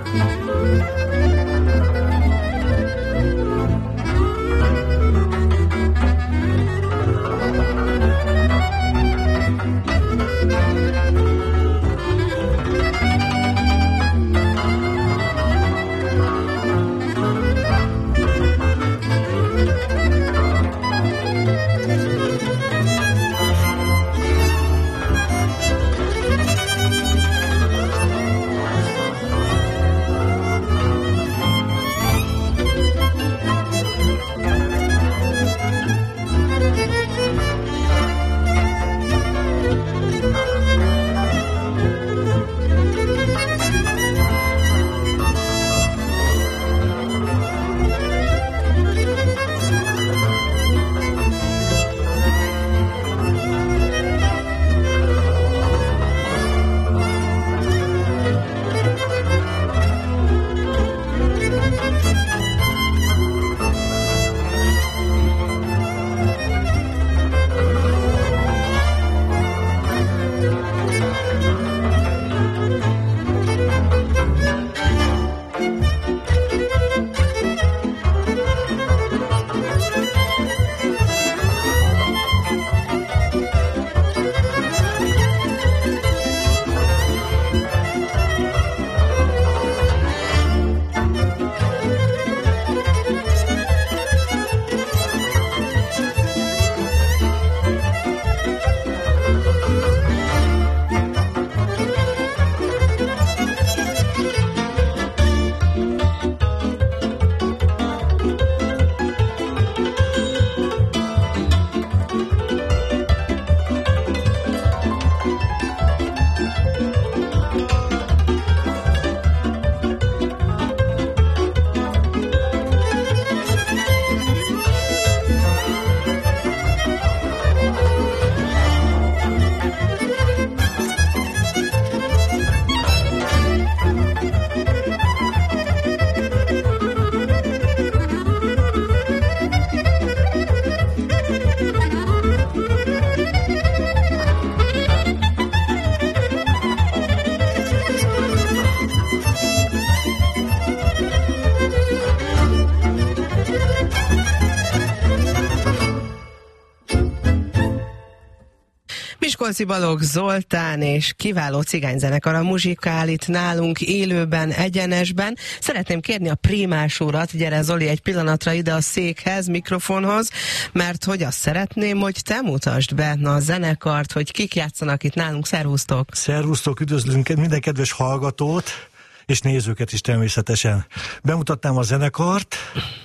Miskolci Balogh Zoltán és kiváló cigányzenekar a muzsikál itt nálunk élőben, egyenesben. Szeretném kérni a Prímás urat, gyere Zoli egy pillanatra ide a székhez, mikrofonhoz, mert hogy azt szeretném, hogy te mutasd be a zenekart, hogy kik játszanak itt nálunk. Szervusztok! Szervusztok, üdvözlünk minden kedves hallgatót, és nézőket is természetesen. Bemutatnám a zenekart.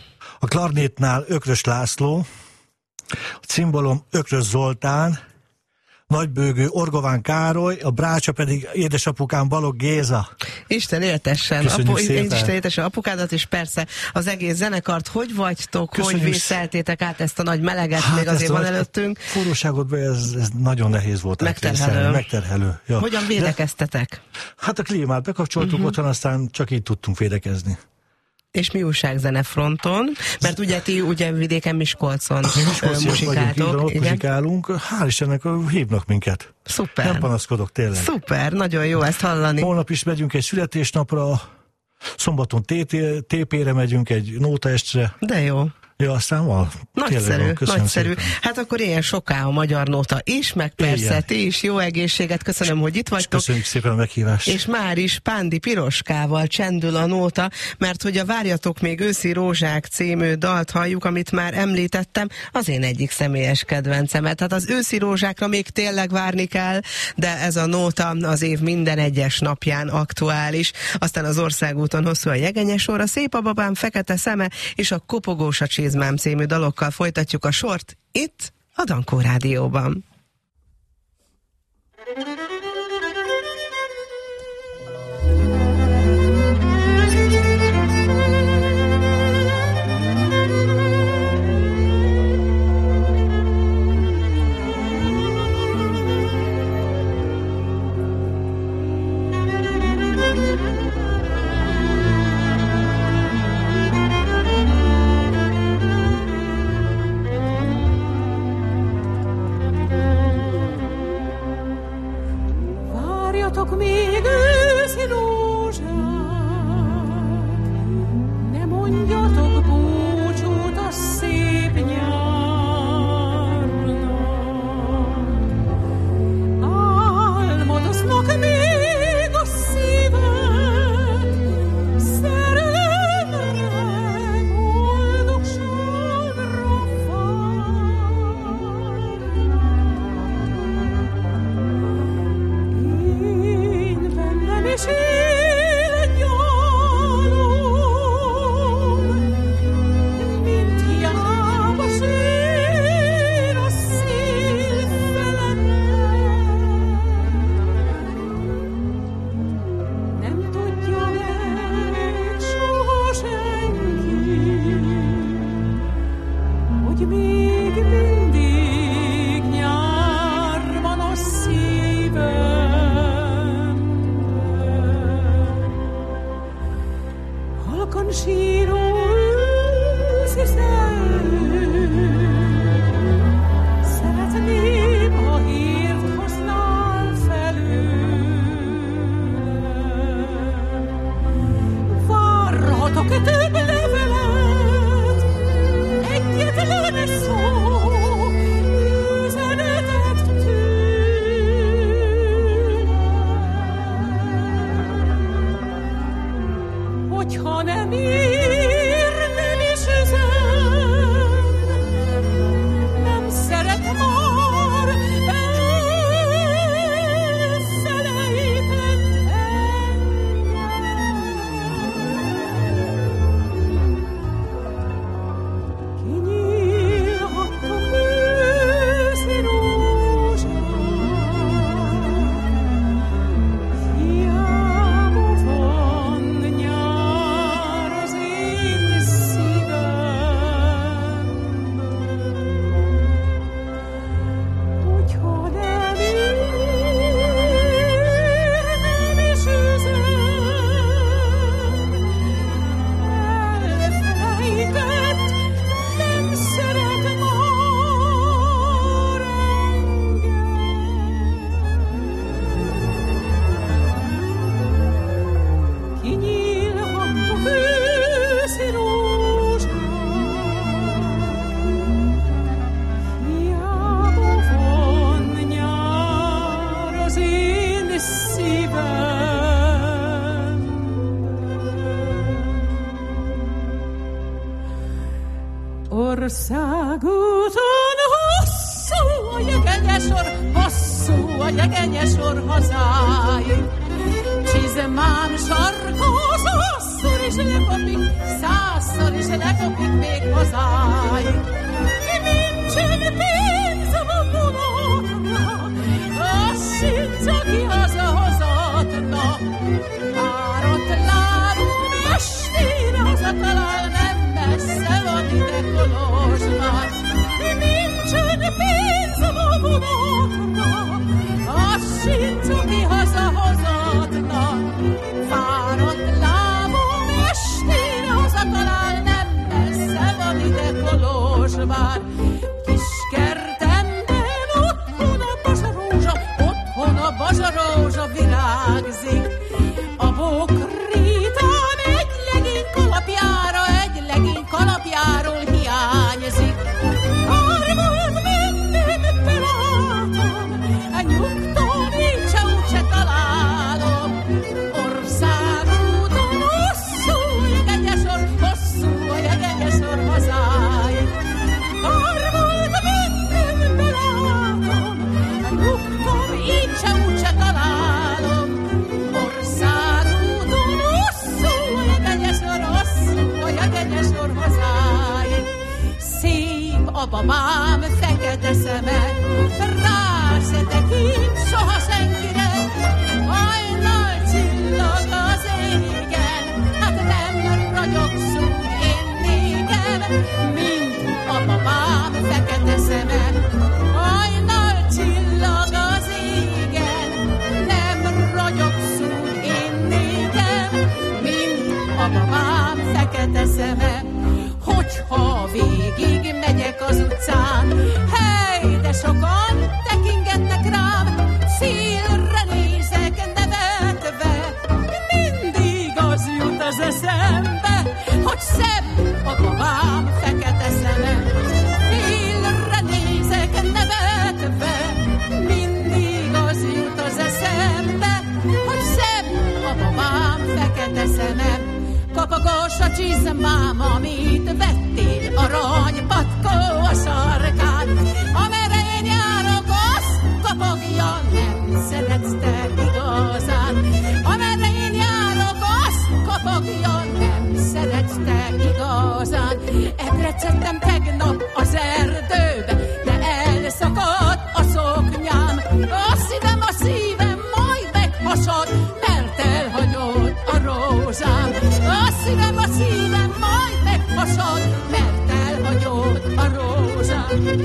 A klarnétnál Ökrös László, a cimbalom Ökrös Zoltán, nagybőgő Orgován Károly, a brácsa pedig édesapukám Balogh Géza. Isten éltessen, Apu, Isten éltessen apukádat, és persze az egész zenekart. Hogy vagytok, Köszönjük. Hogy vészeltétek át ezt a nagy meleget, hát még azért van előttünk? Forróságot, ez, ez nagyon nehéz volt. Megterhelő. Megterhelő. Ja. Hogyan védekeztetek? De, hát a klímát bekapcsoltuk uh-huh. otthon, aztán csak így tudtunk védekezni. És mi újság zenefronton? Mert ugye ti ugye vidéken Miskolcon muzsikáltok. Ott muzsikálunk. Hál' Istennek hívnak minket. Szuper. Nem panaszkodok, tényleg. Szuper, nagyon jó ezt hallani. Holnap is megyünk egy születésnapra, szombaton té pére megyünk egy nótaestre. De jó. Ja, aztán van. Nagyszerű, van. nagyszerű. Szépen. Hát akkor ilyen soká a magyar nóta is, meg persze ilyen. Ti is jó egészséget, köszönöm, hogy itt vagytok. Köszönjük szépen a meghívást. És már is Pándi Piroskával csendül a nóta, mert hogy a Várjatok még őszi rózsák című dalt halljuk, amit már említettem, az én egyik személyes kedvencemet. Hát az őszi rózsákra még tényleg várni kell, de ez a nóta az év minden egyes napján aktuális. Aztán az országúton hosszú a jegenyes sor, a Szép a babám fekete szeme és a Kopogós a Csizmám című dalokkal folytatjuk a sort itt a Dankó Rádióban. Utakon síró őszi szellő, szeretném, ha hírt hoznál felőle. Várhatok-e több levelet, egyetlen egy szó, üzenetet tőle. Hogyha nem ír, nem is üzen, nem szeret már, elfelejtett engem. Kinyílhattok őszi rózsát, hiába van nyár az én szívemben. Hogyha nem ír, nem is üzen, elfelejtett, nem szeret már engem. Kinyílhattok őszi rózsát, hiába van nyár az én szívemben. Országúton hosszú a jegenyesor, hosszú a jegenyesor hazáig. Csizmán sarkos, százszor is lekopik, százszor is lekopik még hazáig. Nincsen pénzem a vonatra, az sincs, aki hazahozatna. Fáradt lábú estére hazatalál, nem messze van ide Kolozsvár. Nincsen pénzem a vonatra, az sincs, aki hazahozatna. Fáradt lábú estére hazatalál, nem messze van ide Kolozsvár. Kis kertemben otthon a bazsarózsa, otthon a bazsarózsa virágzik. A bokritán egy legény kalapjára, egy legény kalapjáról hiányzik. Harmad minden belátom, a nyugton én se úgyse találom. Országúton hosszú a jegenyesor, hosszú a jegenyesor hazáig. Harmad minden belátom, a nyugton én se úgyse találom. Országúton hosszú a jegenyesor, hosszú a jegenyesor hazáig. Szép a babám fekete szeme, rá se tekint soha senkire. Hajnal csillag az égen, hát nem ragyogsz úgy én nékem, mint a babám fekete szeme. Hajnal csillag az égen, nem ragyogsz úgy én nékem, mint a babám fekete szeme. Hogyha végig megyek az utcán, hely, de sokan tekingetnek rám, szélre nézek nevetve, mindig az jut az eszembe, hogy szebb a babám fekete szeme. Félre nézek nevetve, mindig az jut az eszembe, hogy szebb a babám fekete szeme. Kapagos a csizmám, amit vettél, arany patkó a sarkán. Amerre én járok, azt kapogja, nem szeretsz te igazán. Amerre én járok, azt kapogja, nem szeretsz te igazán. Ebredszettem tegnap az erdőbe, de elszakadt a szoknyám. A szívem, a szívem majd meghasad, mert elhagyott a rózsám. A szívem, a szívem majd meghasad, mert elhagyott a rózsám.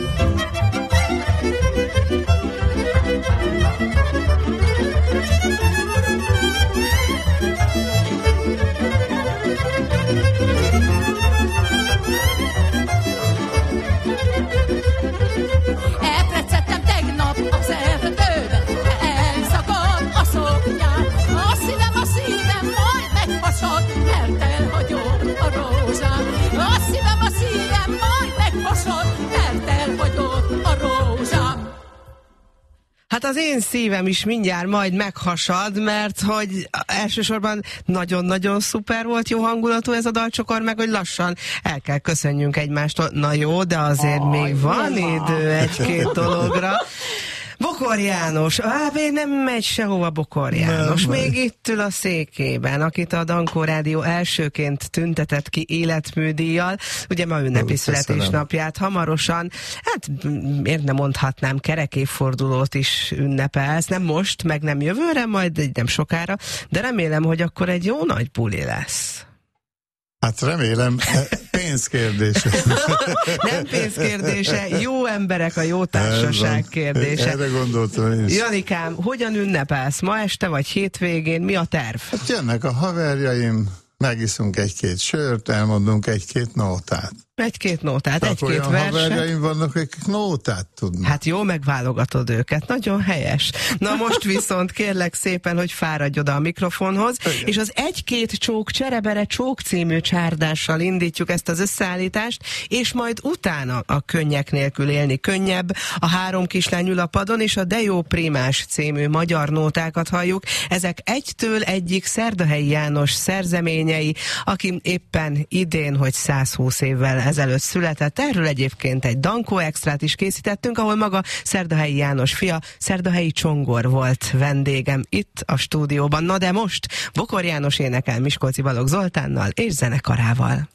Hát az én szívem is mindjárt majd meghasad, mert hogy elsősorban nagyon-nagyon szuper volt, jó hangulatú ez a dalcsokor, meg hogy lassan el kell köszönjünk egymástól. Na jó, de azért oh, még van idő egy-két dologra. Bokor János, á, még nem megy sehova Bokor János, nem, még itt ül a székében, akit a Dankó Rádió elsőként tüntetett ki életműdíjjal, ugye ma ünnepi születésnapját hamarosan, hát miért nem mondhatnám, kerek évfordulót is ünnepelsz, nem most, meg nem jövőre, majd nem sokára, de remélem, hogy akkor egy jó nagy buli lesz. Hát remélem, pénzkérdése. Nem pénzkérdése, jó emberek, a jó társaság kérdése. Erre gondoltam én is. Janikám, hogyan ünnepelsz? Ma este vagy hétvégén? Mi a terv? Hát jönnek a haverjaim, megiszunk egy-két sört, elmondunk egy-két nótát. Egy-két nótát, egy-két verset. Haverjaim vannak, akik nótát tudnak. Hát jó, megválogatod őket, nagyon helyes. Na most viszont kérlek szépen, hogy fáradj oda a mikrofonhoz, igen. És az egy-két csók cserebere csók című csárdással indítjuk ezt az összeállítást, és majd utána a Könnyek nélkül élni könnyebb, a Három kislány ül a padon, és a De jó primás című magyar nótákat halljuk. Ezek egytől egyik Szerdahelyi János szerzeményei, aki éppen idén, hogy százhúsz évvel ezelőtt született. Erről egyébként egy Dankó extrát is készítettünk, ahol maga Szerdahelyi János fia, Szerdahelyi Csongor volt vendégem itt a stúdióban. Na de most Bokor János énekel Miskolci Balogh Zoltánnal és zenekarával.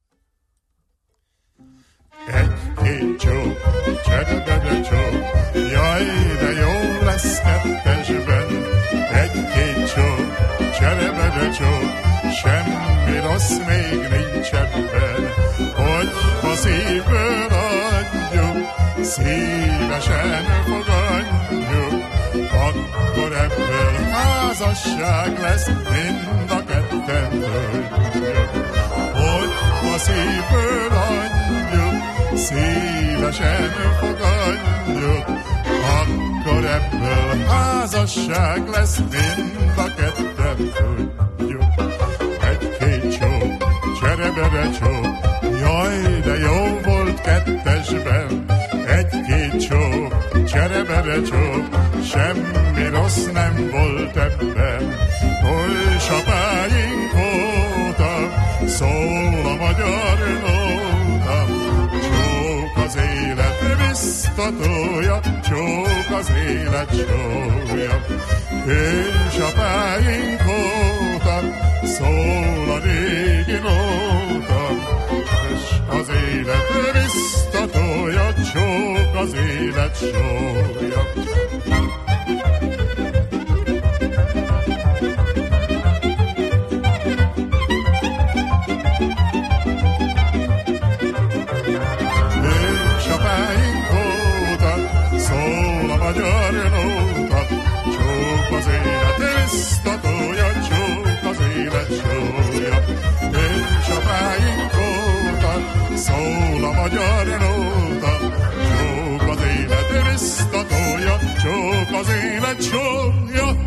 Egy-két csók, cserebere csók, jaj, de jó lesz kettesben. Egy-két csók, cserebere csók, semmi rossz még nincs ebben. Hogyha szívből adjuk, szívesen fogadjuk, akkor ebből házasság lesz, mind a ketten tudjuk. Hogyha szívből adjuk, szívesen fogadjuk, akkor ebből házasság lesz, mind a ketten tudjuk. Egy-két csók, cserebere csók, jaj, de jó volt kettesben. Egy-két csók, cserebere csók, semmi rossz nem volt ebben. Hősapáink óta szól a magyar nóta, csók az élet biztatója, csók az élet sója. Hősapáink óta szól a régi nóta, az élet biztatója, csók az élet sója. Ősapáink óta szól a magyar nóta, csók az élet biztatója, csók az élet sója. Ősapáink óta szól a magyar nóta, csók az élet biztatója, csók az élet sója.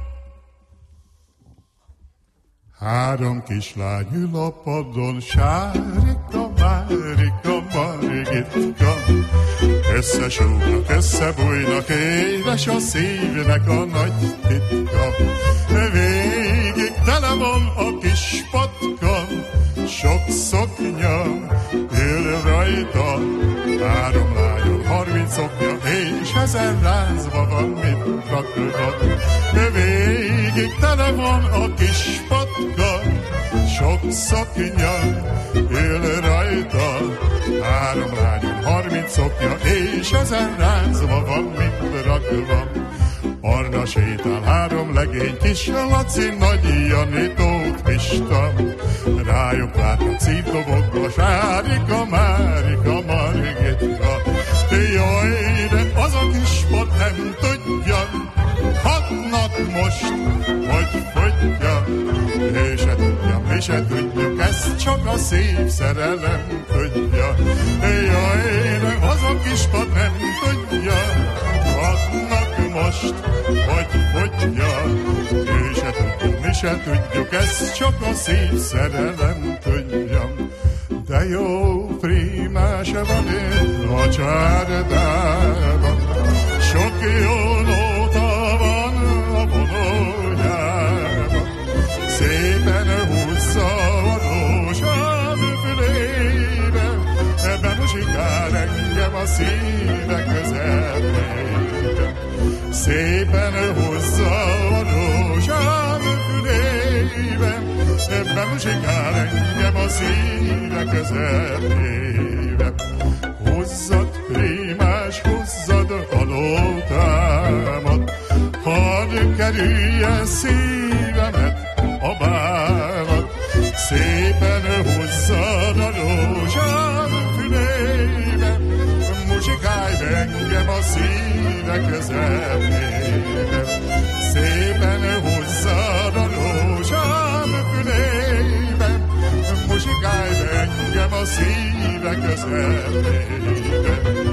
Három kislány ül a padon, Sárika, Márika, Margitka. Összesúgnak, összebújnak, édes a szívnek a nagy titka. Végig tele van a kis patka, sok szoknya ül rajta. Három lányon, harminc szoknya, és ezen rázva van, mint rakva. Végig tele van a kis patka, sok szoknya ül rajta. Három lányon, harminc szoknya, és ezen rázva van, mint rakva. Arra sétál három legény, kis Laci, Nagy Jani, Tóth Pista. Rájuk látnak szívdobogva, Sárika, Márika, Margitka. Jaj, de az a kis pad nem tudja, hatnak most, hogy fogyja. Ő se tudja, mi se tudjuk, ezt csak a szív szerelem tudja. Jaj, de az a kis pad nem tudja, hatnak most, hogy fogyja. Ő se tudja, mi se tudjuk, ezt csak a szív szerelem tudja. De jó primás van itt a csárdában, sok jó nó szíve közepén. Szépen hozza a rózsám fülébe, bemuzsikál engem a szíve közepébe. Hozzad, prímás, hozzad a nótámat, hadd kerülje szívemet a bánat. Szépen hozzad a rózsám fülébe, muzsikálj engem a szíve közepébe. Szépen hozzad a rózsám fülébe, muzsikálj engem a szíve közepébe.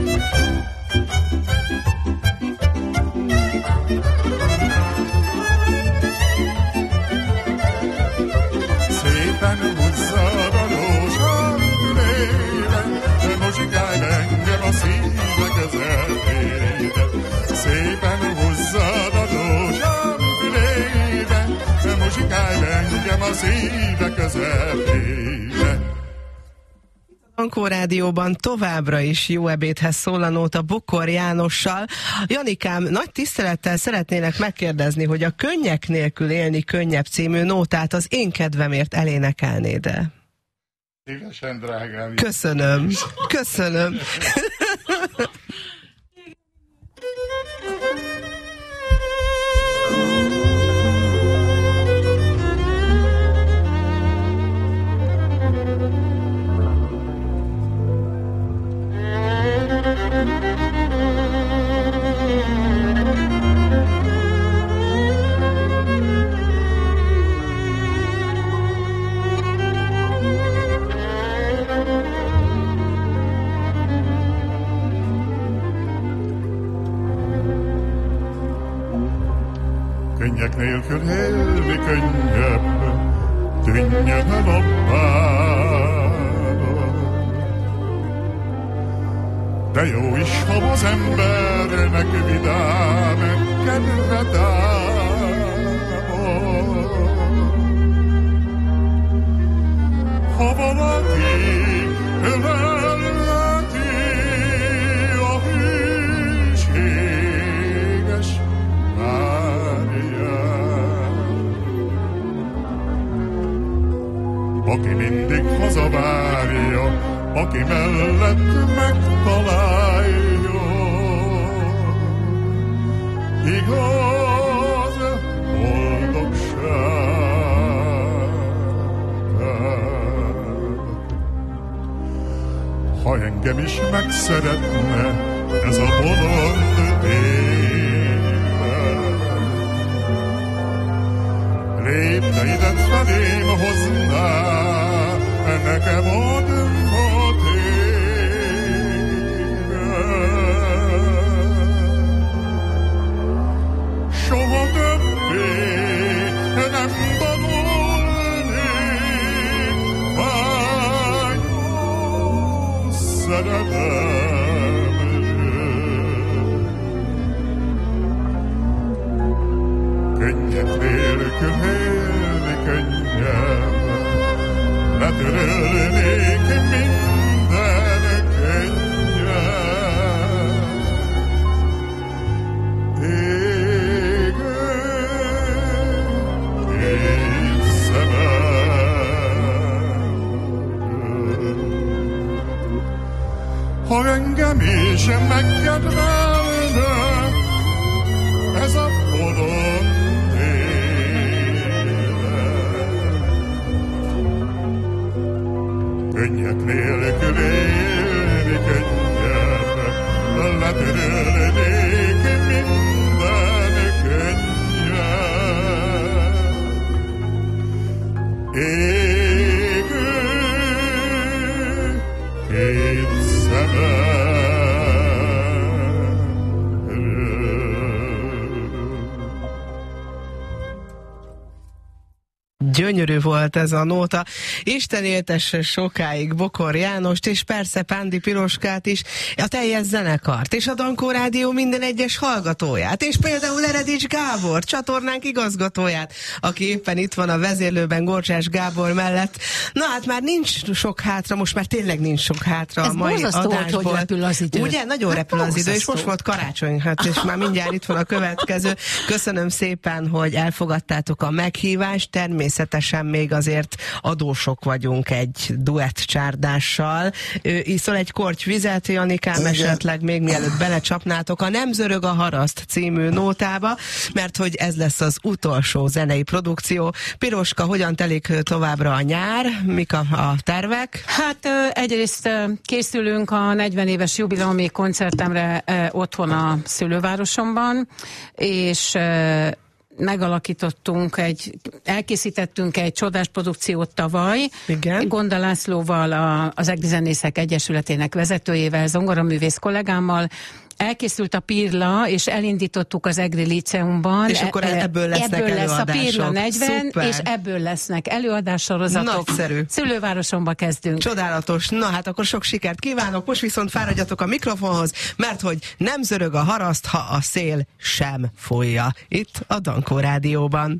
Szépen hozzad a rózsám fülébe, muzsikálj engem a szíve közepébe. Szépen hozzad a rózsám fülébe, muzsikálj engem a szíve közepébe. Ankó Rádióban továbbra is Jó ebédhez szól a nóta Bokor Jánossal. Janikám, nagy tisztelettel szeretnének megkérdezni, hogy a Könnyek nélkül élni könnyebb című nótát az én kedvemért elénekelnéd-e? Szívesen, drágám. Köszönöm. Köszönöm. Könnyek nélkül élni könnyebb, tűnjön el a bánat. De jó is, ha az embernek vidám kedve támad. Ha valaki ölelleti a hűséges aki mindig hazavárja, aki mellett megtalálja. Igaz boldogságát. Ha engem is megszeretne ez a bolond élet, lépteidet felém hozná, nekem ad a téged. Soha többé nem tanulni vágyó szeretemről. Könnyek nélkül élni könnyebb, letörölnék minden könnyebb. Égő két szememről. Ha engem is megkedvelne ez a bolond könnyek nélkül élni könnyebb, letörölnék minden könnyebb. Égő két szememről. gyönyörű volt ez a nóta. Isten éltesse sokáig Bokor Jánost, és persze Pándi Piroskát is, a teljes zenekart, és a Dankó Rádió minden egyes hallgatóját, és például Eredics Gábor, csatornánk igazgatóját, aki éppen itt van a vezérlőben Gorzsás Gábor mellett. Na hát már nincs sok hátra, most már tényleg nincs sok hátra ez a mai adásból. Hogy, hogy repül az idő. Ugye? Nagyon hát repül az idő, és most volt karácsony, hát és már mindjárt itt van a következő. Köszönöm szépen, hogy elfogadtátok a meghívást. Természetesen még azért adósok vagyunk egy duett csárdással. Ő iszol egy korty vizet, Janikám, esetleg még mielőtt belecsapnátok a Nem zörög a haraszt című nótába, mert hogy ez lesz az utolsó zenei produkció. Piroska, hogyan telik továbbra a nyár? Mik a, a tervek? Hát egyrészt készülünk a negyven éves jubileumi koncertemre otthon a szülővárosomban, és megalakítottunk egy, elkészítettünk egy csodás produkciót tavaly. Igen. Gonda Lászlóval, a, az Egri Zenészek Egyesületének vezetőjével, zongoraművész kollégámmal. Elkészült a Pirla, és elindítottuk az Egri Liceumban. És akkor ebből lesznek ebből lesz előadások. a Pirla negyven, Szuper. és ebből lesznek előadássorozatok. Nagyszerű. Szülővárosomba kezdünk. Csodálatos. Na hát akkor sok sikert kívánok. Most viszont fáradjatok a mikrofonhoz, mert hogy nem zörög a haraszt, ha a szél sem fújja. Itt a Dankó Rádióban.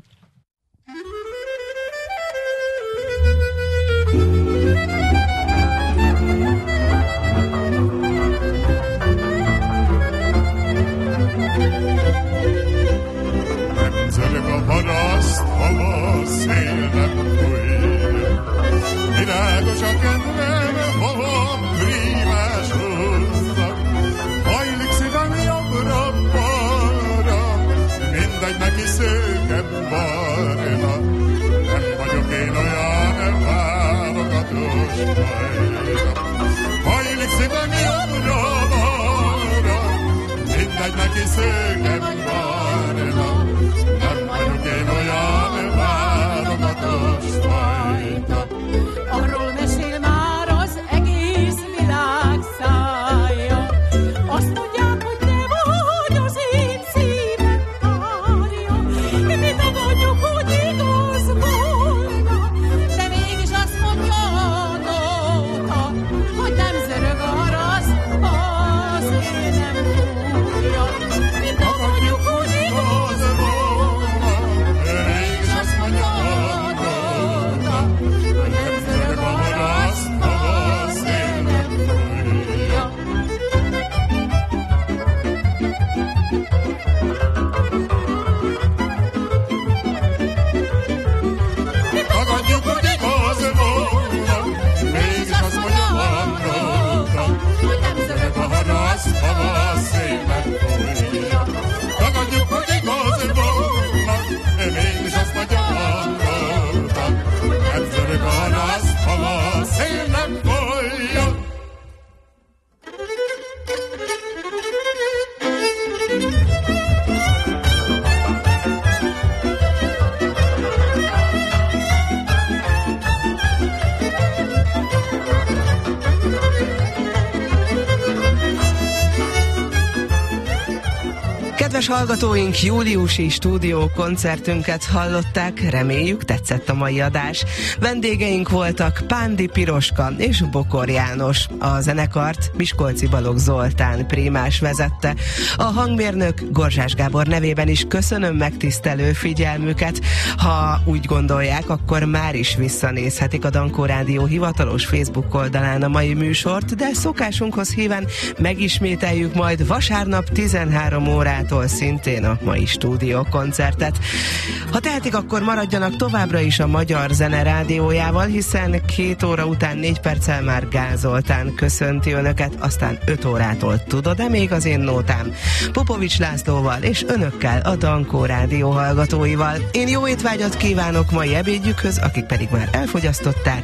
Zörög a haraszt, ha a szél nem fúj. Virágos a kedvem, hova prímás hozzak. Hajlik szívem jobbra-balra, mindegy neki szőkebb barna. Nem vagyok én olyan válogatós fajra. Hajlik szívem jobbra-balra, mindegy neki szőkebb barna. Én olyan válogatós fajta. Arról mesél már az egész világ szája. Azt mondják, hogy te vagy az én szívem párja. Mi tagadjuk, hogy igaz volna, de mégis azt mondja a nóta, hogy nem zörög a haraszt, az én nem fújja. Mi tagadjuk, hogy igaz volna, Kedves hallgatóink, júliusi stúdió koncertünket hallották, reméljük tetszett a mai adás. Vendégeink voltak Pándi Piroska és Bokor János. A zenekart Miskolci Balogh Zoltán prímás vezette. A hangmérnök Gorzsás Gábor nevében is köszönöm megtisztelő figyelmüket. Ha úgy gondolják, akkor már is visszanézhetik a Dankó Rádió hivatalos Facebook oldalán a mai műsort, de szokásunkhoz híven megismételjük majd vasárnap tizenhárom órától szintén a mai stúdiókoncertet. Ha tehetik, akkor maradjanak továbbra is a Magyar Zene Rádiójával, hiszen két óra után négy perccel már Gál Zoltán köszönti önöket, aztán öt órától tudod-e még az én nótám? Popovics Lászlóval és önökkel, a Dankó Rádió hallgatóival. Én jó étvágyat kívánok mai ebédjükhöz, akik pedig már elfogyasztották,